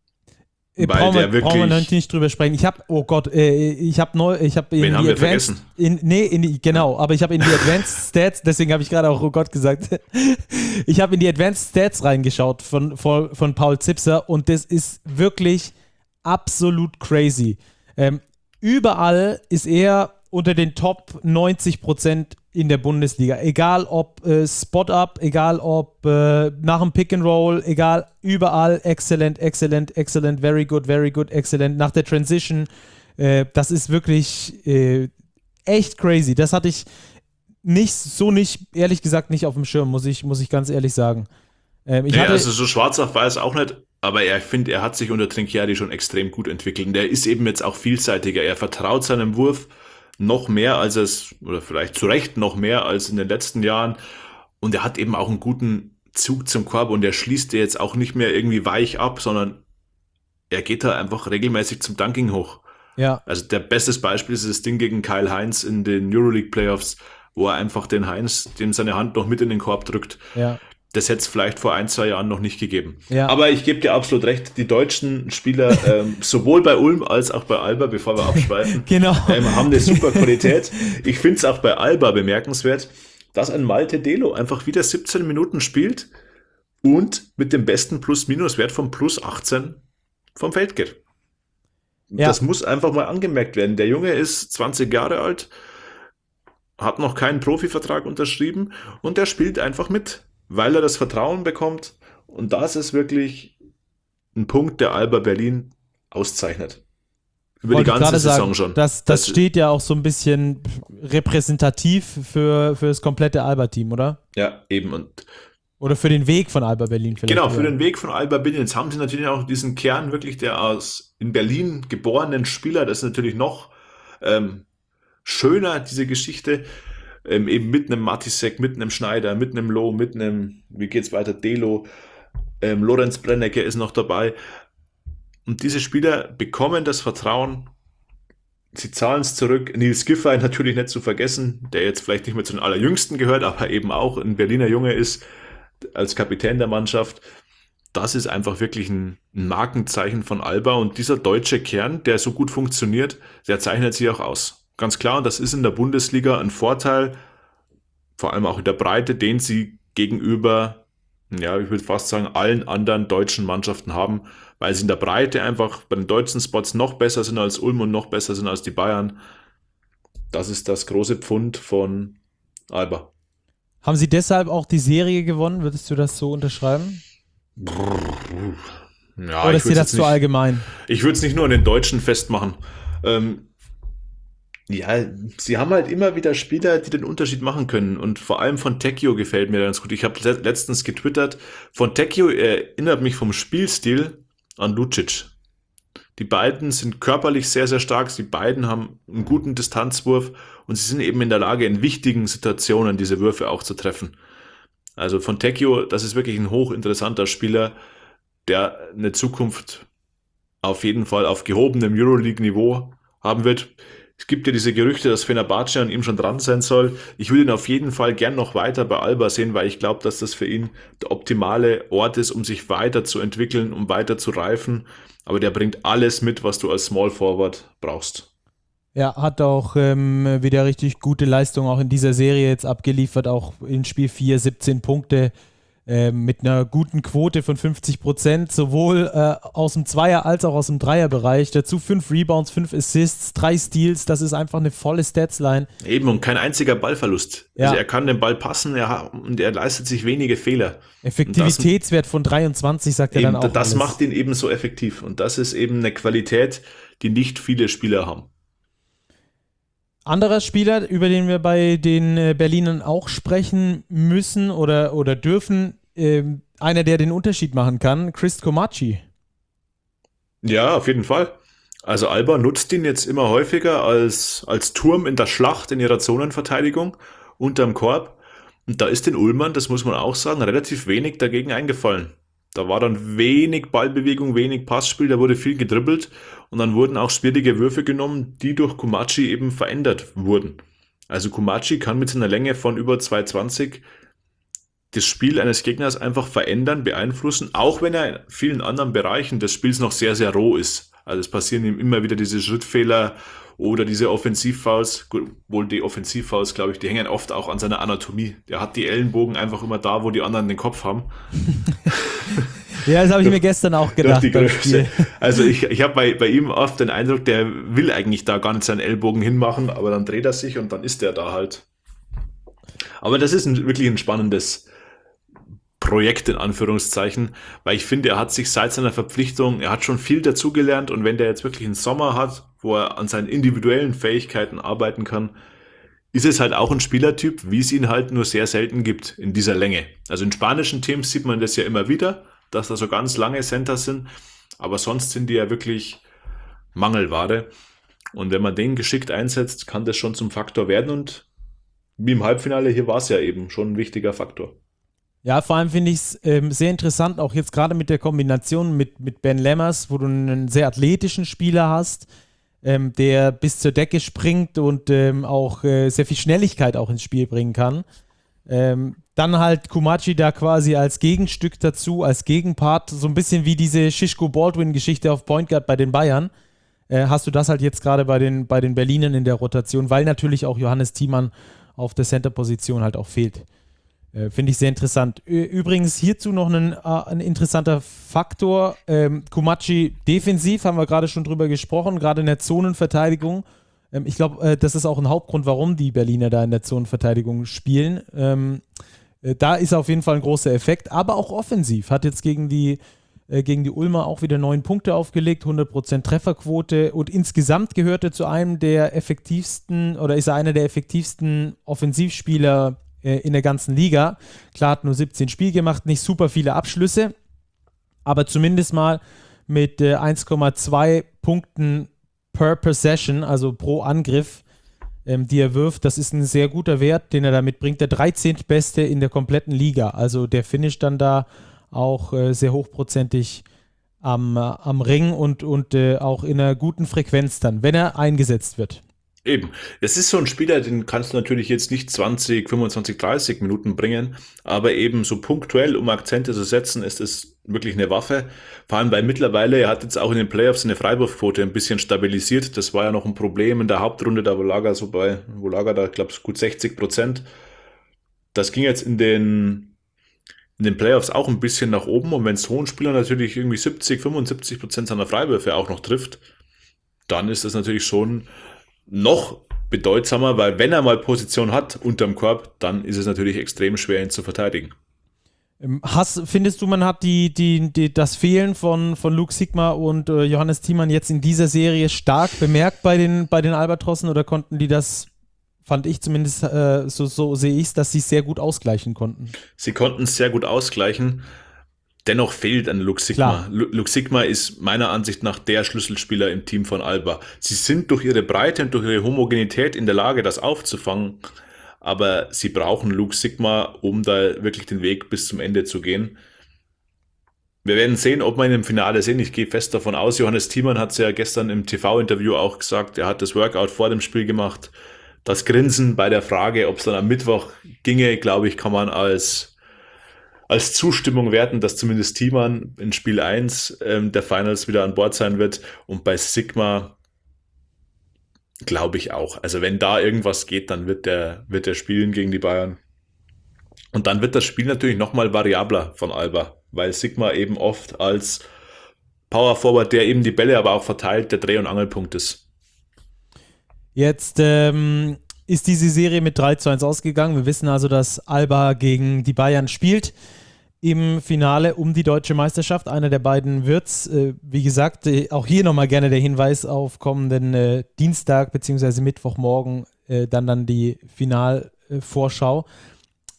Äh, Weil brauchen, wir, der brauchen wir wirklich- noch nicht drüber sprechen. Ich habe, oh Gott, äh, ich habe neu, ich habe in Wen die haben wir Advanced, vergessen? in, nee, in die, genau, aber ich habe in die Advanced Stats, deswegen habe ich gerade auch oh Gott gesagt, ich habe in die Advanced Stats reingeschaut von, von, von Paul Zipser und das ist wirklich absolut crazy. Ähm, überall ist er unter den Top neunzig Prozent in der Bundesliga. Egal ob äh, Spot-Up, egal ob äh, nach dem Pick-and-Roll, egal, überall excellent, excellent, excellent, very good, very good, excellent. Nach der Transition, äh, das ist wirklich äh, echt crazy. Das hatte ich nicht, so nicht, ehrlich gesagt, nicht auf dem Schirm, muss ich, muss ich ganz ehrlich sagen. Ähm, ich Ja, hatte, also so schwarz auf weiß auch nicht, aber er finde, er hat sich unter Trinchieri schon extrem gut entwickelt. Und der ist eben jetzt auch vielseitiger. Er vertraut seinem Wurf noch mehr als es, oder vielleicht zu Recht noch mehr als in den letzten Jahren. Und er hat eben auch einen guten Zug zum Korb und er schließt jetzt auch nicht mehr irgendwie weich ab, sondern er geht da einfach regelmäßig zum Dunking hoch. ja, Also der bestes Beispiel ist das Ding gegen Kyle Heinz in den Euroleague Playoffs, wo er einfach den Heinz, dem seine Hand noch mit in den Korb drückt. ja. Das hätte es vielleicht vor ein, zwei Jahren noch nicht gegeben. Ja. Aber ich gebe dir absolut recht, die deutschen Spieler, ähm, sowohl bei Ulm als auch bei Alba, bevor wir abschweifen, Genau. ähm, haben eine super Qualität. Ich finde es auch bei Alba bemerkenswert, dass ein Malte Delo einfach wieder siebzehn Minuten spielt und mit dem besten Plus-Minus-Wert von plus achtzehn vom Feld geht. Ja. Das muss einfach mal angemerkt werden. Der Junge ist zwanzig Jahre alt, hat noch keinen Profivertrag unterschrieben und der spielt einfach mit, weil er das Vertrauen bekommt. Und das ist wirklich ein Punkt, der Alba Berlin auszeichnet. Über Wollte die ich ganze gerade Saison sagen, schon. Das, das steht ja auch so ein bisschen repräsentativ für, für das komplette Alba-Team, oder? Ja, eben. Und Oder für den Weg von Alba Berlin vielleicht. genau, für ja. den Weg von Alba Berlin. Jetzt haben sie natürlich auch diesen Kern wirklich der aus in Berlin geborenen Spieler. Das ist natürlich noch ähm, schöner, diese Geschichte. Ähm, eben mit einem Matisek, mit einem Schneider, mit einem Loh, mit einem, wie geht's weiter, Delo, ähm, Lorenz Brennecke ist noch dabei. Und diese Spieler bekommen das Vertrauen, sie zahlen es zurück. Nils Giffey natürlich nicht zu vergessen, der jetzt vielleicht nicht mehr zu den Allerjüngsten gehört, aber eben auch ein Berliner Junge ist, als Kapitän der Mannschaft. Das ist einfach wirklich ein Markenzeichen von Alba und dieser deutsche Kern, der so gut funktioniert, der zeichnet sich auch aus. Ganz klar, und das ist in der Bundesliga ein Vorteil, vor allem auch in der Breite, den sie gegenüber, ja, ich würde fast sagen, allen anderen deutschen Mannschaften haben, weil sie in der Breite einfach bei den deutschen Spots noch besser sind als Ulm und noch besser sind als die Bayern. Das ist das große Pfund von Alba. Haben sie deshalb auch die Serie gewonnen? Würdest du das so unterschreiben? Ja, Oder ich ist dir würd's das jetzt zu nicht- allgemein? Ich würde es nicht nur an den Deutschen festmachen. Ähm, ja, sie haben halt immer wieder Spieler, die den Unterschied machen können. Und vor allem Fontecchio gefällt mir ganz gut. Ich habe le- letztens getwittert, Fontecchio erinnert mich vom Spielstil an Lucic. Die beiden sind körperlich sehr, sehr stark. Die beiden haben einen guten Distanzwurf und sie sind eben in der Lage, in wichtigen Situationen diese Würfe auch zu treffen. Also Fontecchio, das ist wirklich ein hochinteressanter Spieler, der eine Zukunft auf jeden Fall auf gehobenem Euroleague-Niveau haben wird. Es gibt ja diese Gerüchte, dass Fenerbahce an ihm schon dran sein soll. Ich würde ihn auf jeden Fall gern noch weiter bei Alba sehen, weil ich glaube, dass das für ihn der optimale Ort ist, um sich weiterzuentwickeln, um weiter zu reifen. Aber der bringt alles mit, was du als Small Forward brauchst. Ja, hat auch ähm, wieder richtig gute Leistung auch in dieser Serie jetzt abgeliefert, auch in Spiel vier, siebzehn Punkte ähm, mit einer guten Quote von fünfzig Prozent, sowohl äh, aus dem Zweier- als auch aus dem Dreierbereich. Dazu fünf Rebounds, fünf Assists, drei Steals, das ist einfach eine volle Statsline. Eben, und kein einziger Ballverlust. Ja. Also er kann den Ball passen er, hat- und er leistet sich wenige Fehler. Effektivitätswert von dreiundzwanzig, sagt er Eben, dann auch. das alles. macht ihn eben so effektiv. Und das ist eben eine Qualität, die nicht viele Spieler haben. Anderer Spieler, über den wir bei den äh, Berlinern auch sprechen müssen oder, oder dürfen, ähm, einer, der den Unterschied machen kann, Chris Komachi. Ja, auf jeden Fall. Also Alba nutzt ihn jetzt immer häufiger als, als Turm in der Schlacht in ihrer Zonenverteidigung unterm Korb. Und da ist den Ulmern, das muss man auch sagen, relativ wenig dagegen eingefallen. Da war dann wenig Ballbewegung, wenig Passspiel, da wurde viel gedribbelt und dann wurden auch schwierige Würfe genommen, die durch Komachi eben verändert wurden. Also Komachi kann mit seiner Länge von über zwei zwanzig das Spiel eines Gegners einfach verändern, beeinflussen, auch wenn er in vielen anderen Bereichen des Spiels noch sehr, sehr roh ist. Also es passieren ihm immer wieder diese Schrittfehler oder diese Offensivfouls. Gut, wohl die Offensivfouls, glaube ich, die hängen oft auch an seiner Anatomie. Der hat die Ellenbogen einfach immer da, wo die anderen den Kopf haben. Ja, das habe ich mir gestern auch gedacht. Die Größe. Also ich, ich habe bei, bei ihm oft den Eindruck, der will eigentlich da gar nicht seinen Ellbogen hinmachen, aber dann dreht er sich und dann ist der da halt. Aber das ist ein, wirklich ein spannendes Projekt in Anführungszeichen, weil ich finde, er hat sich seit seiner Verpflichtung, er hat schon viel dazugelernt und wenn der jetzt wirklich einen Sommer hat, wo er an seinen individuellen Fähigkeiten arbeiten kann, ist es halt auch ein Spielertyp, wie es ihn halt nur sehr selten gibt in dieser Länge. Also in spanischen Teams sieht man das ja immer wieder, dass da so ganz lange Center sind, aber sonst sind die ja wirklich Mangelware und wenn man den geschickt einsetzt, kann das schon zum Faktor werden und wie im Halbfinale hier war es ja eben schon ein wichtiger Faktor. Ja, vor allem finde ich es ähm, sehr interessant, auch jetzt gerade mit der Kombination mit, mit Ben Lammers, wo du einen sehr athletischen Spieler hast, ähm, der bis zur Decke springt und ähm, auch äh, sehr viel Schnelligkeit auch ins Spiel bringen kann. Ähm, dann halt Komachi da quasi als Gegenstück dazu, als Gegenpart, so ein bisschen wie diese Schischko-Baldwin-Geschichte auf Point Guard bei den Bayern. Äh, hast du das halt jetzt gerade bei den, bei den Berlinern in der Rotation, weil natürlich auch Johannes Thiemann auf der Center-Position halt auch fehlt. Äh, Finde ich sehr interessant. Übrigens hierzu noch ein, äh, ein interessanter Faktor. Ähm, Komachi defensiv, haben wir gerade schon drüber gesprochen, gerade in der Zonenverteidigung. Ähm, ich glaube, äh, das ist auch ein Hauptgrund, warum die Berliner da in der Zonenverteidigung spielen. Ähm, äh, da ist auf jeden Fall ein großer Effekt, aber auch offensiv. Hat jetzt gegen die, äh, gegen die Ulmer auch wieder neun Punkte aufgelegt, hundert Prozent Trefferquote und insgesamt gehört er zu einem der effektivsten oder ist er einer der effektivsten Offensivspieler in der ganzen Liga. Klar, hat nur siebzehn Spiele gemacht, nicht super viele Abschlüsse, aber zumindest mal mit äh, eins Komma zwei Punkten per Possession, also pro Angriff, ähm, die er wirft. Das ist ein sehr guter Wert, den er da mitbringt. Der dreizehnte Beste in der kompletten Liga. Also der finisht dann da auch äh, sehr hochprozentig am, äh, am Ring und, und äh, auch in einer guten Frequenz dann, wenn er eingesetzt wird. Eben. Es ist so ein Spieler, den kannst du natürlich jetzt nicht zwanzig, fünfundzwanzig, dreißig Minuten bringen, aber eben so punktuell, um Akzente zu setzen, ist es wirklich eine Waffe. Vor allem, weil mittlerweile, er hat jetzt auch in den Playoffs eine Freiwurfquote ein bisschen stabilisiert. Das war ja noch ein Problem in der Hauptrunde, da wo Lager so bei, wo Lager da, glaube ich, gut sechzig Prozent. Das ging jetzt in den, in den Playoffs auch ein bisschen nach oben und wenn so ein Spieler natürlich irgendwie siebzig, fünfundsiebzig Prozent seiner Freiwürfe auch noch trifft, dann ist das natürlich schon noch bedeutsamer, weil wenn er mal Position hat unterm Korb, dann ist es natürlich extrem schwer, ihn zu verteidigen. Hast, findest du, man hat die, die, die, das Fehlen von, von Luke Sigma und äh, Johannes Thiemann jetzt in dieser Serie stark bemerkt bei den, bei den Albatrossen oder konnten die das, fand ich zumindest, äh, so, so sehe ich es, dass sie es sehr gut ausgleichen konnten? Sie konnten es sehr gut ausgleichen. Dennoch fehlt ein Luke Sigma. Luke Sigma ist meiner Ansicht nach der Schlüsselspieler im Team von Alba. Sie sind durch ihre Breite und durch ihre Homogenität in der Lage, das aufzufangen, aber sie brauchen Luke Sigma, um da wirklich den Weg bis zum Ende zu gehen. Wir werden sehen, ob wir ihn im Finale sehen. Ich gehe fest davon aus. Johannes Thiemann hat es ja gestern im T V-Interview auch gesagt. Er hat das Workout vor dem Spiel gemacht. Das Grinsen bei der Frage, ob es dann am Mittwoch ginge, glaube ich, kann man als als Zustimmung werten, dass zumindest Thiemann in Spiel eins ähm, der Finals wieder an Bord sein wird und bei Sigma glaube ich auch. Also wenn da irgendwas geht, dann wird der, wird der spielen gegen die Bayern. Und dann wird das Spiel natürlich nochmal variabler von Alba, weil Sigma eben oft als Power Forward, der eben die Bälle aber auch verteilt, der Dreh- und Angelpunkt ist. Jetzt ähm, ist diese Serie mit drei zu eins ausgegangen. Wir wissen also, dass Alba gegen die Bayern spielt im Finale um die deutsche Meisterschaft. Einer der beiden wird's. Äh, wie gesagt, äh, auch hier nochmal gerne der Hinweis auf kommenden äh, Dienstag bzw. Mittwochmorgen, äh, dann dann die Finalvorschau.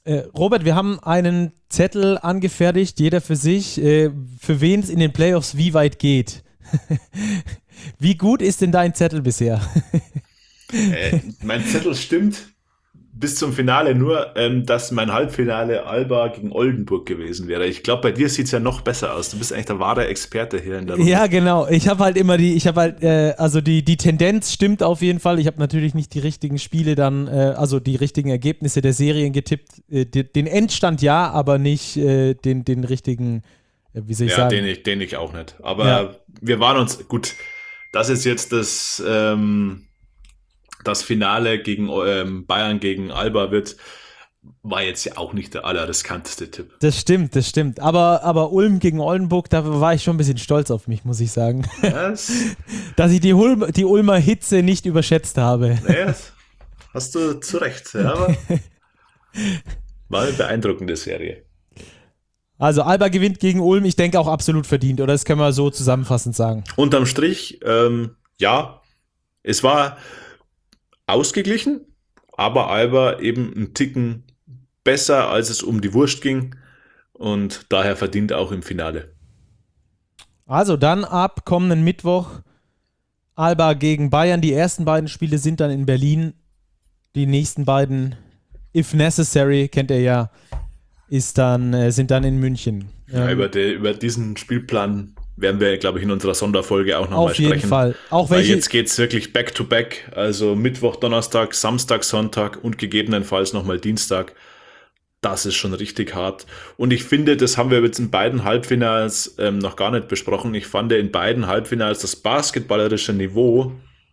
Äh, Robert, wir haben einen Zettel angefertigt, jeder für sich, äh, für wen es in den Playoffs wie weit geht. Wie gut ist denn dein Zettel bisher? Äh, mein Zettel stimmt bis zum Finale nur, ähm, dass mein Halbfinale Alba gegen Oldenburg gewesen wäre. Ich glaube, bei dir sieht es ja noch besser aus. Du bist eigentlich der wahre Experte hier in der Runde. Ja, genau. Ich habe halt immer die, ich habe halt, äh, also die, die Tendenz stimmt auf jeden Fall. Ich habe natürlich nicht die richtigen Spiele dann, äh, also die richtigen Ergebnisse der Serien getippt. Äh, die, den Endstand ja, aber nicht äh, den, den richtigen, äh, wie soll ich ja, sagen? den ich, den ich auch nicht. Aber Ja. wir waren uns, gut, das ist jetzt das, ähm, das Finale gegen ähm, Bayern gegen Alba wird, war jetzt ja auch nicht der allerriskanteste Tipp. Das stimmt, das stimmt. Aber, aber Ulm gegen Oldenburg, da war ich schon ein bisschen stolz auf mich, muss ich sagen. Yes. Dass ich die, Ulm, die Ulmer Hitze nicht überschätzt habe. Ja, hast du zu Recht. Ja, aber war eine beeindruckende Serie. Also Alba gewinnt gegen Ulm, ich denke auch absolut verdient, oder? Das können wir so zusammenfassend sagen. Unterm Strich, ähm, ja, es war ausgeglichen, aber Alba eben einen Ticken besser, als es um die Wurst ging und daher verdient auch im Finale. Also dann ab kommenden Mittwoch Alba gegen Bayern. Die ersten beiden Spiele sind dann in Berlin. Die nächsten beiden, if necessary, kennt ihr ja, ist dann, äh, sind dann in München. Ja, Ähm, über, die, über diesen Spielplan werden wir, glaube ich, in unserer Sonderfolge auch nochmal sprechen. Auf jeden Fall. Auch Weil welche, jetzt geht es wirklich back-to-back, also Mittwoch, Donnerstag, Samstag, Sonntag und gegebenenfalls nochmal Dienstag. Das ist schon richtig hart. Und ich finde, das haben wir jetzt in beiden Halbfinals ähm, noch gar nicht besprochen. Ich fand in beiden Halbfinals das basketballerische Niveau,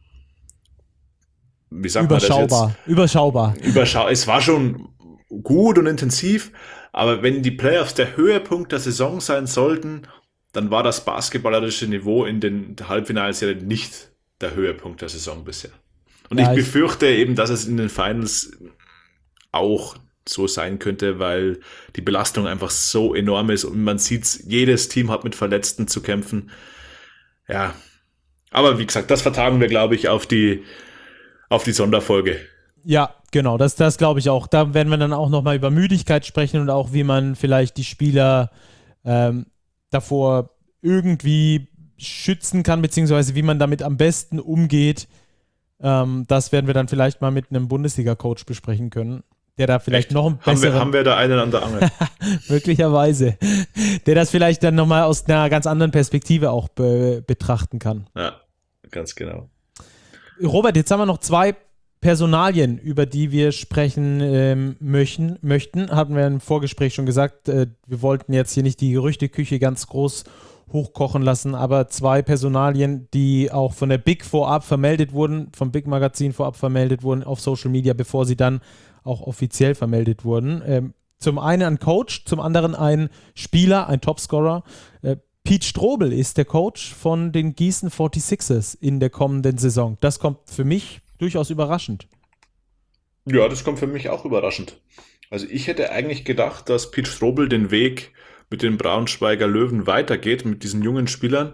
wie sagt überschaubar. man das jetzt? Überschaubar. Überschaubar. Es war schon gut und intensiv, aber wenn die Playoffs der Höhepunkt der Saison sein sollten, dann war das basketballerische Niveau in den Halbfinalserien nicht der Höhepunkt der Saison bisher. Und Ja, ich ich- befürchte eben, dass es in den Finals auch so sein könnte, weil die Belastung einfach so enorm ist und man sieht, jedes Team hat mit Verletzten zu kämpfen. Ja, aber wie gesagt, das vertagen wir, glaube ich, auf die, auf die Sonderfolge. Ja, genau, das, das glaube ich auch. Da werden wir dann auch nochmal über Müdigkeit sprechen und auch, wie man vielleicht die Spieler ähm, davor irgendwie schützen kann, beziehungsweise wie man damit am besten umgeht. Ähm, das werden wir dann vielleicht mal mit einem Bundesliga-Coach besprechen können, der da vielleicht Echt? noch ein Haben wir, besseren, haben wir da einen an der Angel? möglicherweise, der das vielleicht dann nochmal aus einer ganz anderen Perspektive auch be betrachten kann. Ja, ganz genau. Robert, jetzt haben wir noch zwei Personalien, über die wir sprechen ähm, möchten, möchten. Hatten wir im Vorgespräch schon gesagt, äh, wir wollten jetzt hier nicht die Gerüchteküche ganz groß hochkochen lassen, aber zwei Personalien, die auch von der Big vorab vermeldet wurden, vom Big Magazin vorab vermeldet wurden auf Social Media, bevor sie dann auch offiziell vermeldet wurden. Ähm, zum einen ein Coach, zum anderen ein Spieler, ein Topscorer. Äh, Pete Strobel ist der Coach von den Gießen forty-sixers in der kommenden Saison. Das kommt für mich durchaus überraschend. Ja, das kommt für mich auch überraschend. Also ich hätte eigentlich gedacht, dass Pete Strobel den Weg mit den Braunschweiger Löwen weitergeht, mit diesen jungen Spielern.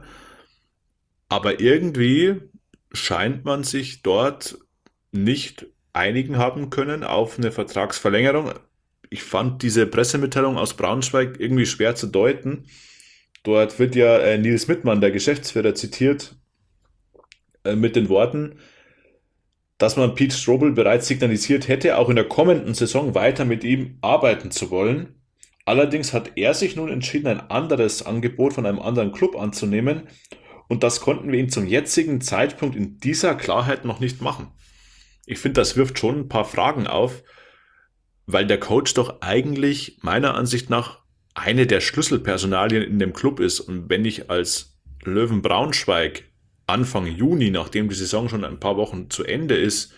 Aber irgendwie scheint man sich dort nicht einigen haben können auf eine Vertragsverlängerung. Ich fand diese Pressemitteilung aus Braunschweig irgendwie schwer zu deuten. Dort wird ja äh, Nils Mittmann, der Geschäftsführer, zitiert äh, mit den Worten, dass man Pete Strobel bereits signalisiert hätte, auch in der kommenden Saison weiter mit ihm arbeiten zu wollen. Allerdings hat er sich nun entschieden, ein anderes Angebot von einem anderen Club anzunehmen und das konnten wir ihm zum jetzigen Zeitpunkt in dieser Klarheit noch nicht machen. Ich finde, das wirft schon ein paar Fragen auf, weil der Coach doch eigentlich meiner Ansicht nach eine der Schlüsselpersonalien in dem Club ist. Und wenn ich als Löwen Braunschweig Anfang Juni, nachdem die Saison schon ein paar Wochen zu Ende ist,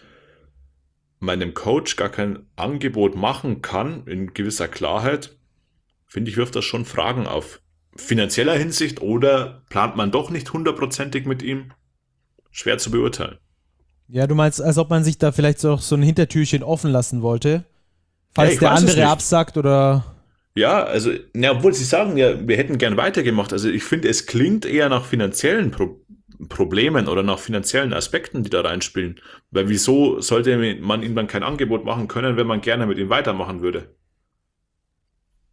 meinem Coach gar kein Angebot machen kann, in gewisser Klarheit, finde ich, wirft das schon Fragen auf. Finanzieller Hinsicht oder plant man doch nicht hundertprozentig mit ihm? Schwer zu beurteilen. Ja, du meinst, als ob man sich da vielleicht so, so ein Hintertürchen offen lassen wollte, falls Ja, ich der weiß es andere nicht. absagt oder... Ja, also, na, obwohl sie sagen, ja, wir hätten gern weitergemacht. Also ich finde, es klingt eher nach finanziellen Pro- Problemen oder nach finanziellen Aspekten, die da reinspielen. Weil wieso sollte man ihm dann kein Angebot machen können, wenn man gerne mit ihm weitermachen würde?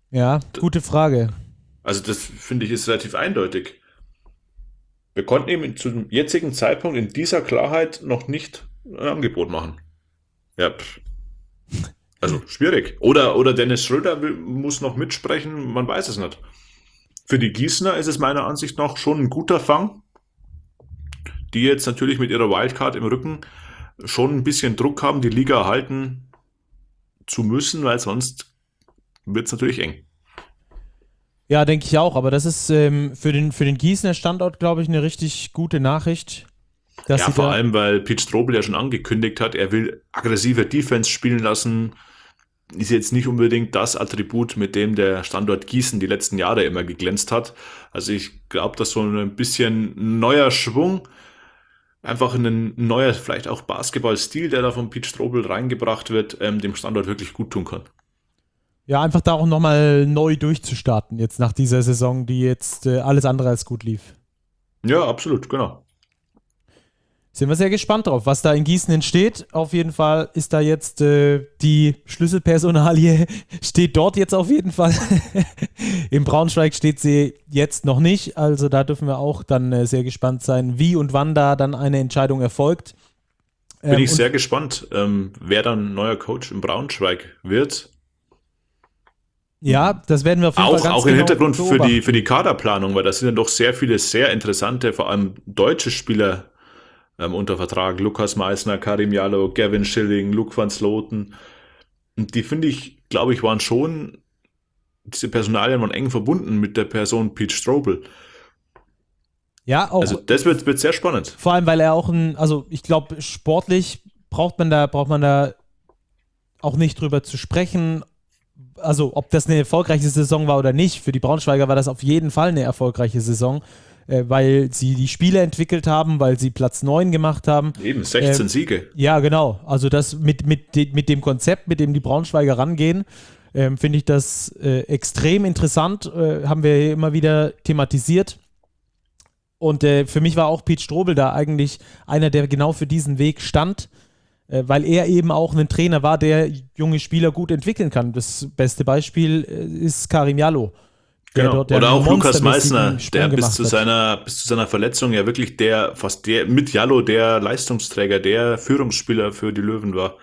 Ja, gute Frage. Also das finde ich ist relativ eindeutig. Wir konnten ihm zum jetzigen Zeitpunkt in dieser Klarheit noch nicht ein Angebot machen. Ja, pff, also schwierig. Oder, oder Dennis Schröder will, muss noch mitsprechen, man weiß es nicht. Für die Gießener ist es meiner Ansicht nach schon ein guter Fang, die jetzt natürlich mit ihrer Wildcard im Rücken schon ein bisschen Druck haben, die Liga erhalten zu müssen, weil sonst wird es natürlich eng. Ja, denke ich auch, aber das ist ähm, für den, für den Gießener Standort, glaube ich, eine richtig gute Nachricht. Dass Ja, sie vor da, allem, weil Pete Strobel ja schon angekündigt hat, er will aggressive Defense spielen lassen. Ist jetzt nicht unbedingt das Attribut, mit dem der Standort Gießen die letzten Jahre immer geglänzt hat. Also ich glaube, dass so ein bisschen neuer Schwung, einfach ein neuer, vielleicht auch Basketballstil, der da von Pete Strobel reingebracht wird, ähm, dem Standort wirklich gut tun kann. ja, einfach da auch nochmal neu durchzustarten, jetzt nach dieser Saison, die jetzt äh, alles andere als gut lief. Ja, absolut, genau. Sind wir sehr gespannt drauf, was da in Gießen entsteht. Auf jeden Fall ist da jetzt äh, die Schlüsselpersonalie, steht dort jetzt auf jeden Fall. Im Braunschweig steht sie jetzt noch nicht. Also da dürfen wir auch dann äh, sehr gespannt sein, wie und wann da dann eine Entscheidung erfolgt. Bin Ähm, ich und- sehr gespannt, ähm, wer dann neuer Coach im Braunschweig wird. Ja, das werden wir auf jeden Fall Auch, ganz auch im genau Hintergrund für beobachten. die, für die Kaderplanung, weil da sind ja doch sehr viele sehr interessante, vor allem deutsche Spieler ähm, unter Vertrag. Lukas Meissner, Karim Jallo, Gavin Schilling, Luke van Sloten. Und die finde ich, glaube ich, waren schon, diese Personalien waren eng verbunden mit der Person Pete Strobel. Ja, auch Also das wird, wird sehr spannend. vor allem, weil er auch ein, also ich glaube, sportlich braucht man da, braucht man da auch nicht drüber zu sprechen. Also, ob das eine erfolgreiche Saison war oder nicht, für die Braunschweiger war das auf jeden Fall eine erfolgreiche Saison, äh, weil sie die Spiele entwickelt haben, weil sie Platz neun gemacht haben. Eben, sechzehn Ähm, Siege. Ja, genau. Also, das mit, mit, de, mit dem Konzept, mit dem die Braunschweiger rangehen, ähm, finde ich das äh, extrem interessant. Äh, haben wir immer wieder thematisiert. Und äh, für mich war auch Pete Strobel da eigentlich einer, der genau für diesen Weg stand, äh, weil er eben auch ein Trainer war, der junge Spieler gut entwickeln kann. Das beste Beispiel äh, ist Karim Jallo. Der Genau. dort der Oder auch Lukas monstermäßigen Meissner, Sprung der bis gemacht zu hat. seiner, bis zu seiner Verletzung ja wirklich der, fast der, mit Jallo der Leistungsträger, der Führungsspieler für die Löwen war.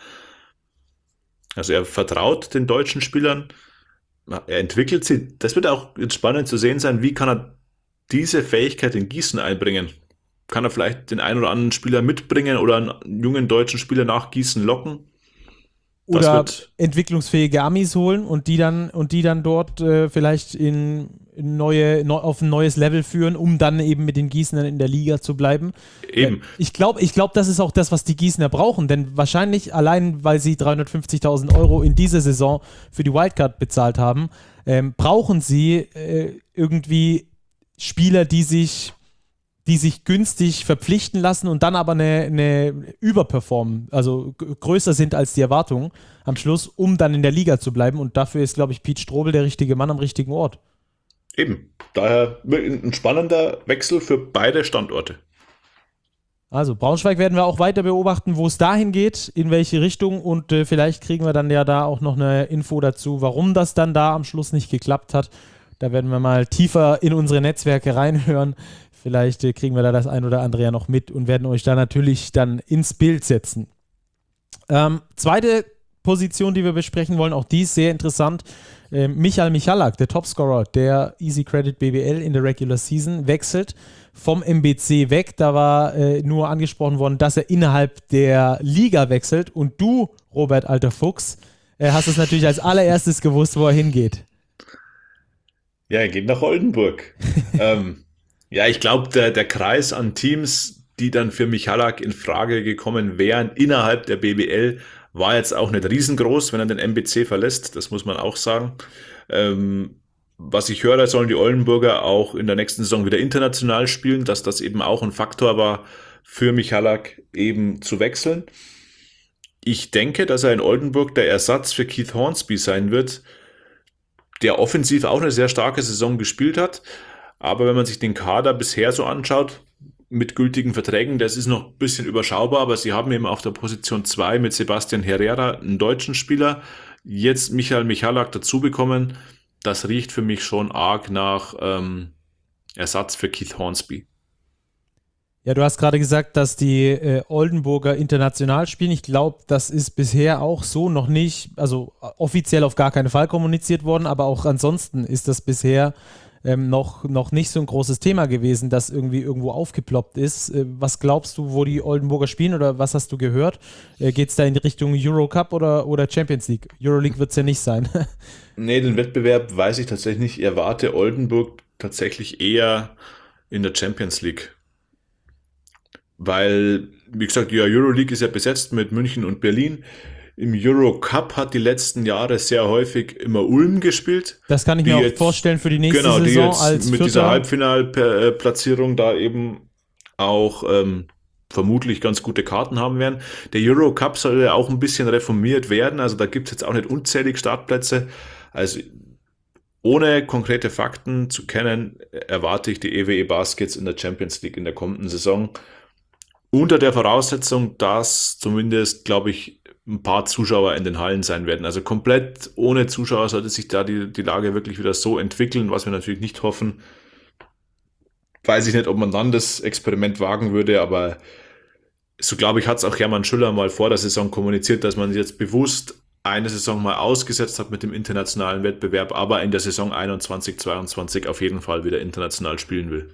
Also er vertraut den deutschen Spielern, er entwickelt sie. Das wird auch jetzt spannend zu sehen sein, wie kann er diese Fähigkeit in Gießen einbringen. Kann er vielleicht den einen oder anderen Spieler mitbringen oder einen jungen deutschen Spieler nach Gießen locken? Das Oder wird, entwicklungsfähige Amis holen und die dann, und die dann dort äh, vielleicht in, in neue, neu, auf ein neues Level führen, um dann eben mit den Gießenern in der Liga zu bleiben. eben. Äh, ich glaube, ich glaub, das ist auch das, was die Gießener brauchen, denn wahrscheinlich allein, weil sie dreihundertfünfzigtausend Euro in dieser Saison für die Wildcard bezahlt haben, ähm, brauchen sie äh, irgendwie Spieler, die sich die sich günstig verpflichten lassen und dann aber eine, eine überperformen, also g- größer sind als die Erwartungen am Schluss, um dann in der Liga zu bleiben. Und dafür ist, glaube ich, Pete Strobel der richtige Mann am richtigen Ort. Eben. Daher ein spannender Wechsel für beide Standorte. Also Braunschweig werden wir auch weiter beobachten, wo es dahin geht, in welche Richtung, und äh, vielleicht kriegen wir dann ja da auch noch eine Info dazu, warum das dann da am Schluss nicht geklappt hat. Da werden wir mal tiefer in unsere Netzwerke reinhören. Vielleicht äh, kriegen wir da das ein oder andere ja noch mit und werden euch da natürlich dann ins Bild setzen. Ähm, zweite Position, die wir besprechen wollen, auch die ist sehr interessant. Äh, Michael Michalak, der Topscorer der Easy Credit B B L in der Regular Season, wechselt vom M B C weg. Da war äh, nur angesprochen worden, dass er innerhalb der Liga wechselt. Und du, Robert, alter Fuchs, äh, hast es natürlich als allererstes gewusst, wo er hingeht. Ja, er geht nach Oldenburg. ähm, ja, ich glaube, der, der Kreis an Teams, die dann für Michalak in Frage gekommen wären innerhalb der B B L, war jetzt auch nicht riesengroß, wenn er den M B C verlässt. Das muss man auch sagen. Ähm, was ich höre, sollen die Oldenburger auch in der nächsten Saison wieder international spielen, dass das eben auch ein Faktor war für Michalak eben zu wechseln. Ich denke, dass er in Oldenburg der Ersatz für Keith Hornsby sein wird, der offensiv auch eine sehr starke Saison gespielt hat. Aber wenn man sich den Kader bisher so anschaut, mit gültigen Verträgen, das ist noch ein bisschen überschaubar, aber sie haben eben auf der Position zwei mit Sebastian Herrera einen deutschen Spieler, jetzt Michael Michalak dazu bekommen. das riecht für mich schon arg nach ähm, Ersatz für Keith Hornsby. Ja, du hast gerade gesagt, dass die äh, Oldenburger international spielen. Ich glaube, das ist bisher auch so noch nicht, also offiziell auf gar keinen Fall kommuniziert worden, aber auch ansonsten ist das bisher ähm, noch, noch nicht so ein großes Thema gewesen, das irgendwie irgendwo aufgeploppt ist. Äh, was glaubst du, wo die Oldenburger spielen oder was hast du gehört? Äh, Geht es da in die Richtung Eurocup oder, oder Champions League? Euroleague wird es ja nicht sein. Nee, den Wettbewerb weiß ich tatsächlich nicht. Ich erwarte Oldenburg tatsächlich eher in der Champions League. Weil, wie gesagt, ja, Euroleague ist ja besetzt mit München und Berlin. Im Eurocup hat die letzten Jahre sehr häufig immer Ulm gespielt. Das kann ich mir auch jetzt vorstellen für die nächste genau, Saison die jetzt als mit Vierter. dieser Halbfinalplatzierung da eben auch ähm, vermutlich ganz gute Karten haben werden. Der Eurocup soll ja auch ein bisschen reformiert werden. Also da gibt es jetzt auch nicht unzählig Startplätze. Also ohne konkrete Fakten zu kennen, erwarte ich die E W E Baskets in der Champions League in der kommenden Saison. Unter der Voraussetzung, dass zumindest, glaube ich, ein paar Zuschauer in den Hallen sein werden. Also komplett ohne Zuschauer sollte sich da die, die Lage wirklich wieder so entwickeln, was wir natürlich nicht hoffen. Weiß ich nicht, ob man dann das Experiment wagen würde, aber so glaube ich, hat es auch Hermann Schüller mal vor der Saison kommuniziert, dass man jetzt bewusst eine Saison mal ausgesetzt hat mit dem internationalen Wettbewerb, aber in der Saison einundzwanzig zweiundzwanzig auf jeden Fall wieder international spielen will.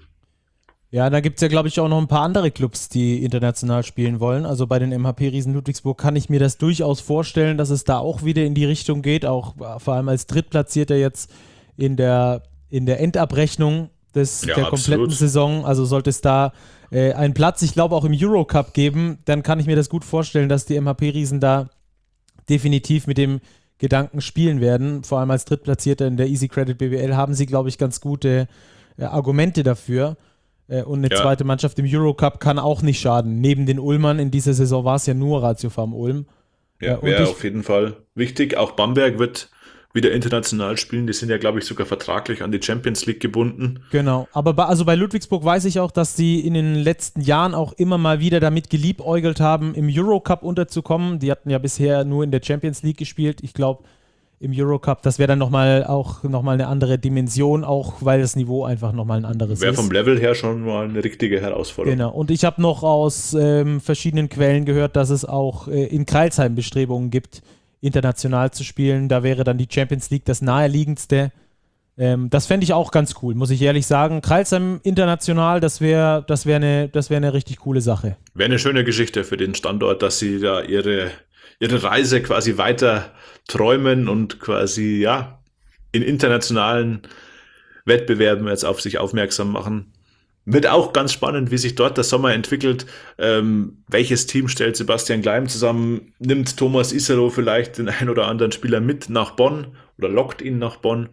Ja, da gibt es ja, glaube ich, auch noch ein paar andere Clubs, die international spielen wollen. Also bei den M H P Riesen Ludwigsburg kann ich mir das durchaus vorstellen, dass es da auch wieder in die Richtung geht, auch vor allem als Drittplatzierter jetzt in der, in der Endabrechnung des, ja, der kompletten absolut. Saison. Also sollte es da äh, einen Platz, ich glaube auch im Eurocup geben, dann kann ich mir das gut vorstellen, dass die M H P Riesen da definitiv mit dem Gedanken spielen werden. Vor allem als Drittplatzierter in der Easy Credit B W L haben sie, glaube ich, ganz gute äh, Argumente dafür. Und eine ja. zweite Mannschaft im Eurocup kann auch nicht schaden. Neben den Ulmern in dieser Saison war es ja nur Ratio Farm Ulm. Ja, wäre auf jeden Fall wichtig. Auch Bamberg wird wieder international spielen. Die sind ja, glaube ich, sogar vertraglich an die Champions League gebunden. Genau. Aber bei, also bei Ludwigsburg weiß ich auch, dass sie in den letzten Jahren auch immer mal wieder damit geliebäugelt haben, im Eurocup unterzukommen. Die hatten ja bisher nur in der Champions League gespielt. Ich glaube, im Eurocup, das wäre dann nochmal auch nochmal eine andere Dimension, auch weil das Niveau einfach nochmal ein anderes Wäre ist. Wäre vom Level her schon mal eine richtige Herausforderung. Genau, und ich habe noch aus ähm, verschiedenen Quellen gehört, dass es auch äh, in Crailsheim Bestrebungen gibt, international zu spielen. Da wäre dann die Champions League das naheliegendste. Ähm, das fände ich auch ganz cool, muss ich ehrlich sagen. Crailsheim international, das wäre das wär eine, das wär eine richtig coole Sache. Wäre eine schöne Geschichte für den Standort, dass sie da ihre, ihre Reise quasi weiter träumen und quasi, ja, in internationalen Wettbewerben jetzt auf sich aufmerksam machen. Wird auch ganz spannend, wie sich dort der Sommer entwickelt. Ähm, welches Team stellt Sebastian Gleim zusammen? Nimmt Thomas Isero vielleicht den ein oder anderen Spieler mit nach Bonn oder lockt ihn nach Bonn?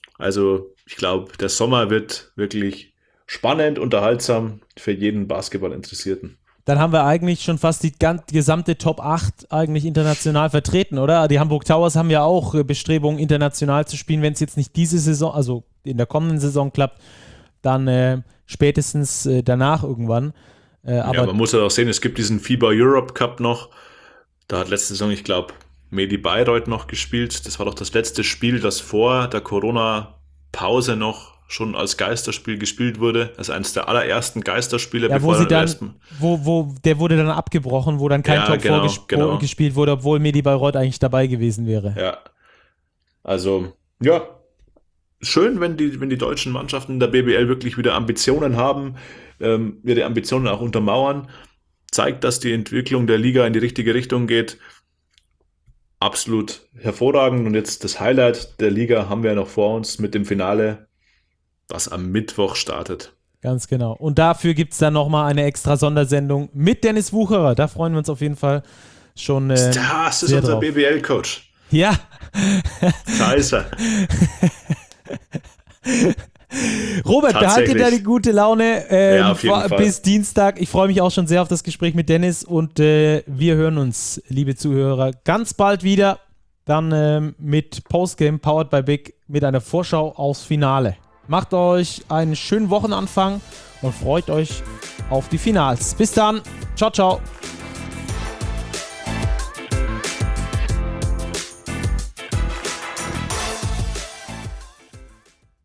Also ich glaube, der Sommer wird wirklich spannend, unterhaltsam für jeden Basketball-Interessierten. Dann haben wir eigentlich schon fast die, ganz, die gesamte Top acht eigentlich international vertreten, oder? Die Hamburg Towers haben ja auch Bestrebungen, international zu spielen. Wenn es jetzt nicht diese Saison, also in der kommenden Saison klappt, dann äh, spätestens äh, danach irgendwann. Äh, aber ja, man muss ja auch sehen, es gibt diesen FIBA Europe Cup noch. Da hat letzte Saison, ich glaube, Medi Bayreuth noch gespielt. Das war doch das letzte Spiel, das vor der Corona-Pause noch schon als Geisterspiel gespielt wurde. Also eines der allerersten Geisterspiele, ja, bevor wo sie dann, ersten wo, wo, der wurde dann abgebrochen, wo dann kein ja, Top genau, vorgespielt genau. gespielt wurde, obwohl Medi Bayreuth eigentlich dabei gewesen wäre. Ja, also, ja, schön, wenn die, wenn die deutschen Mannschaften in der B B L wirklich wieder Ambitionen haben, ähm, ihre Ambitionen auch untermauern, zeigt, dass die Entwicklung der Liga in die richtige Richtung geht. Absolut hervorragend. Und jetzt das Highlight der Liga haben wir noch vor uns mit dem Finale, was am Mittwoch startet. Ganz genau. Und dafür gibt es dann nochmal eine extra Sondersendung mit Dennis Wucherer. Da freuen wir uns auf jeden Fall schon äh, Das ist unser drauf. B B L-Coach. Ja. Scheiße. Robert, behalte da die gute Laune ähm, ja, auf jeden vor, Fall. bis Dienstag. Ich freue mich auch schon sehr auf das Gespräch mit Dennis und äh, wir hören uns, liebe Zuhörer, ganz bald wieder. Dann ähm, mit Postgame Powered by Big mit einer Vorschau aufs Finale. Macht euch einen schönen Wochenanfang und freut euch auf die Finals. Bis dann. Ciao, ciao.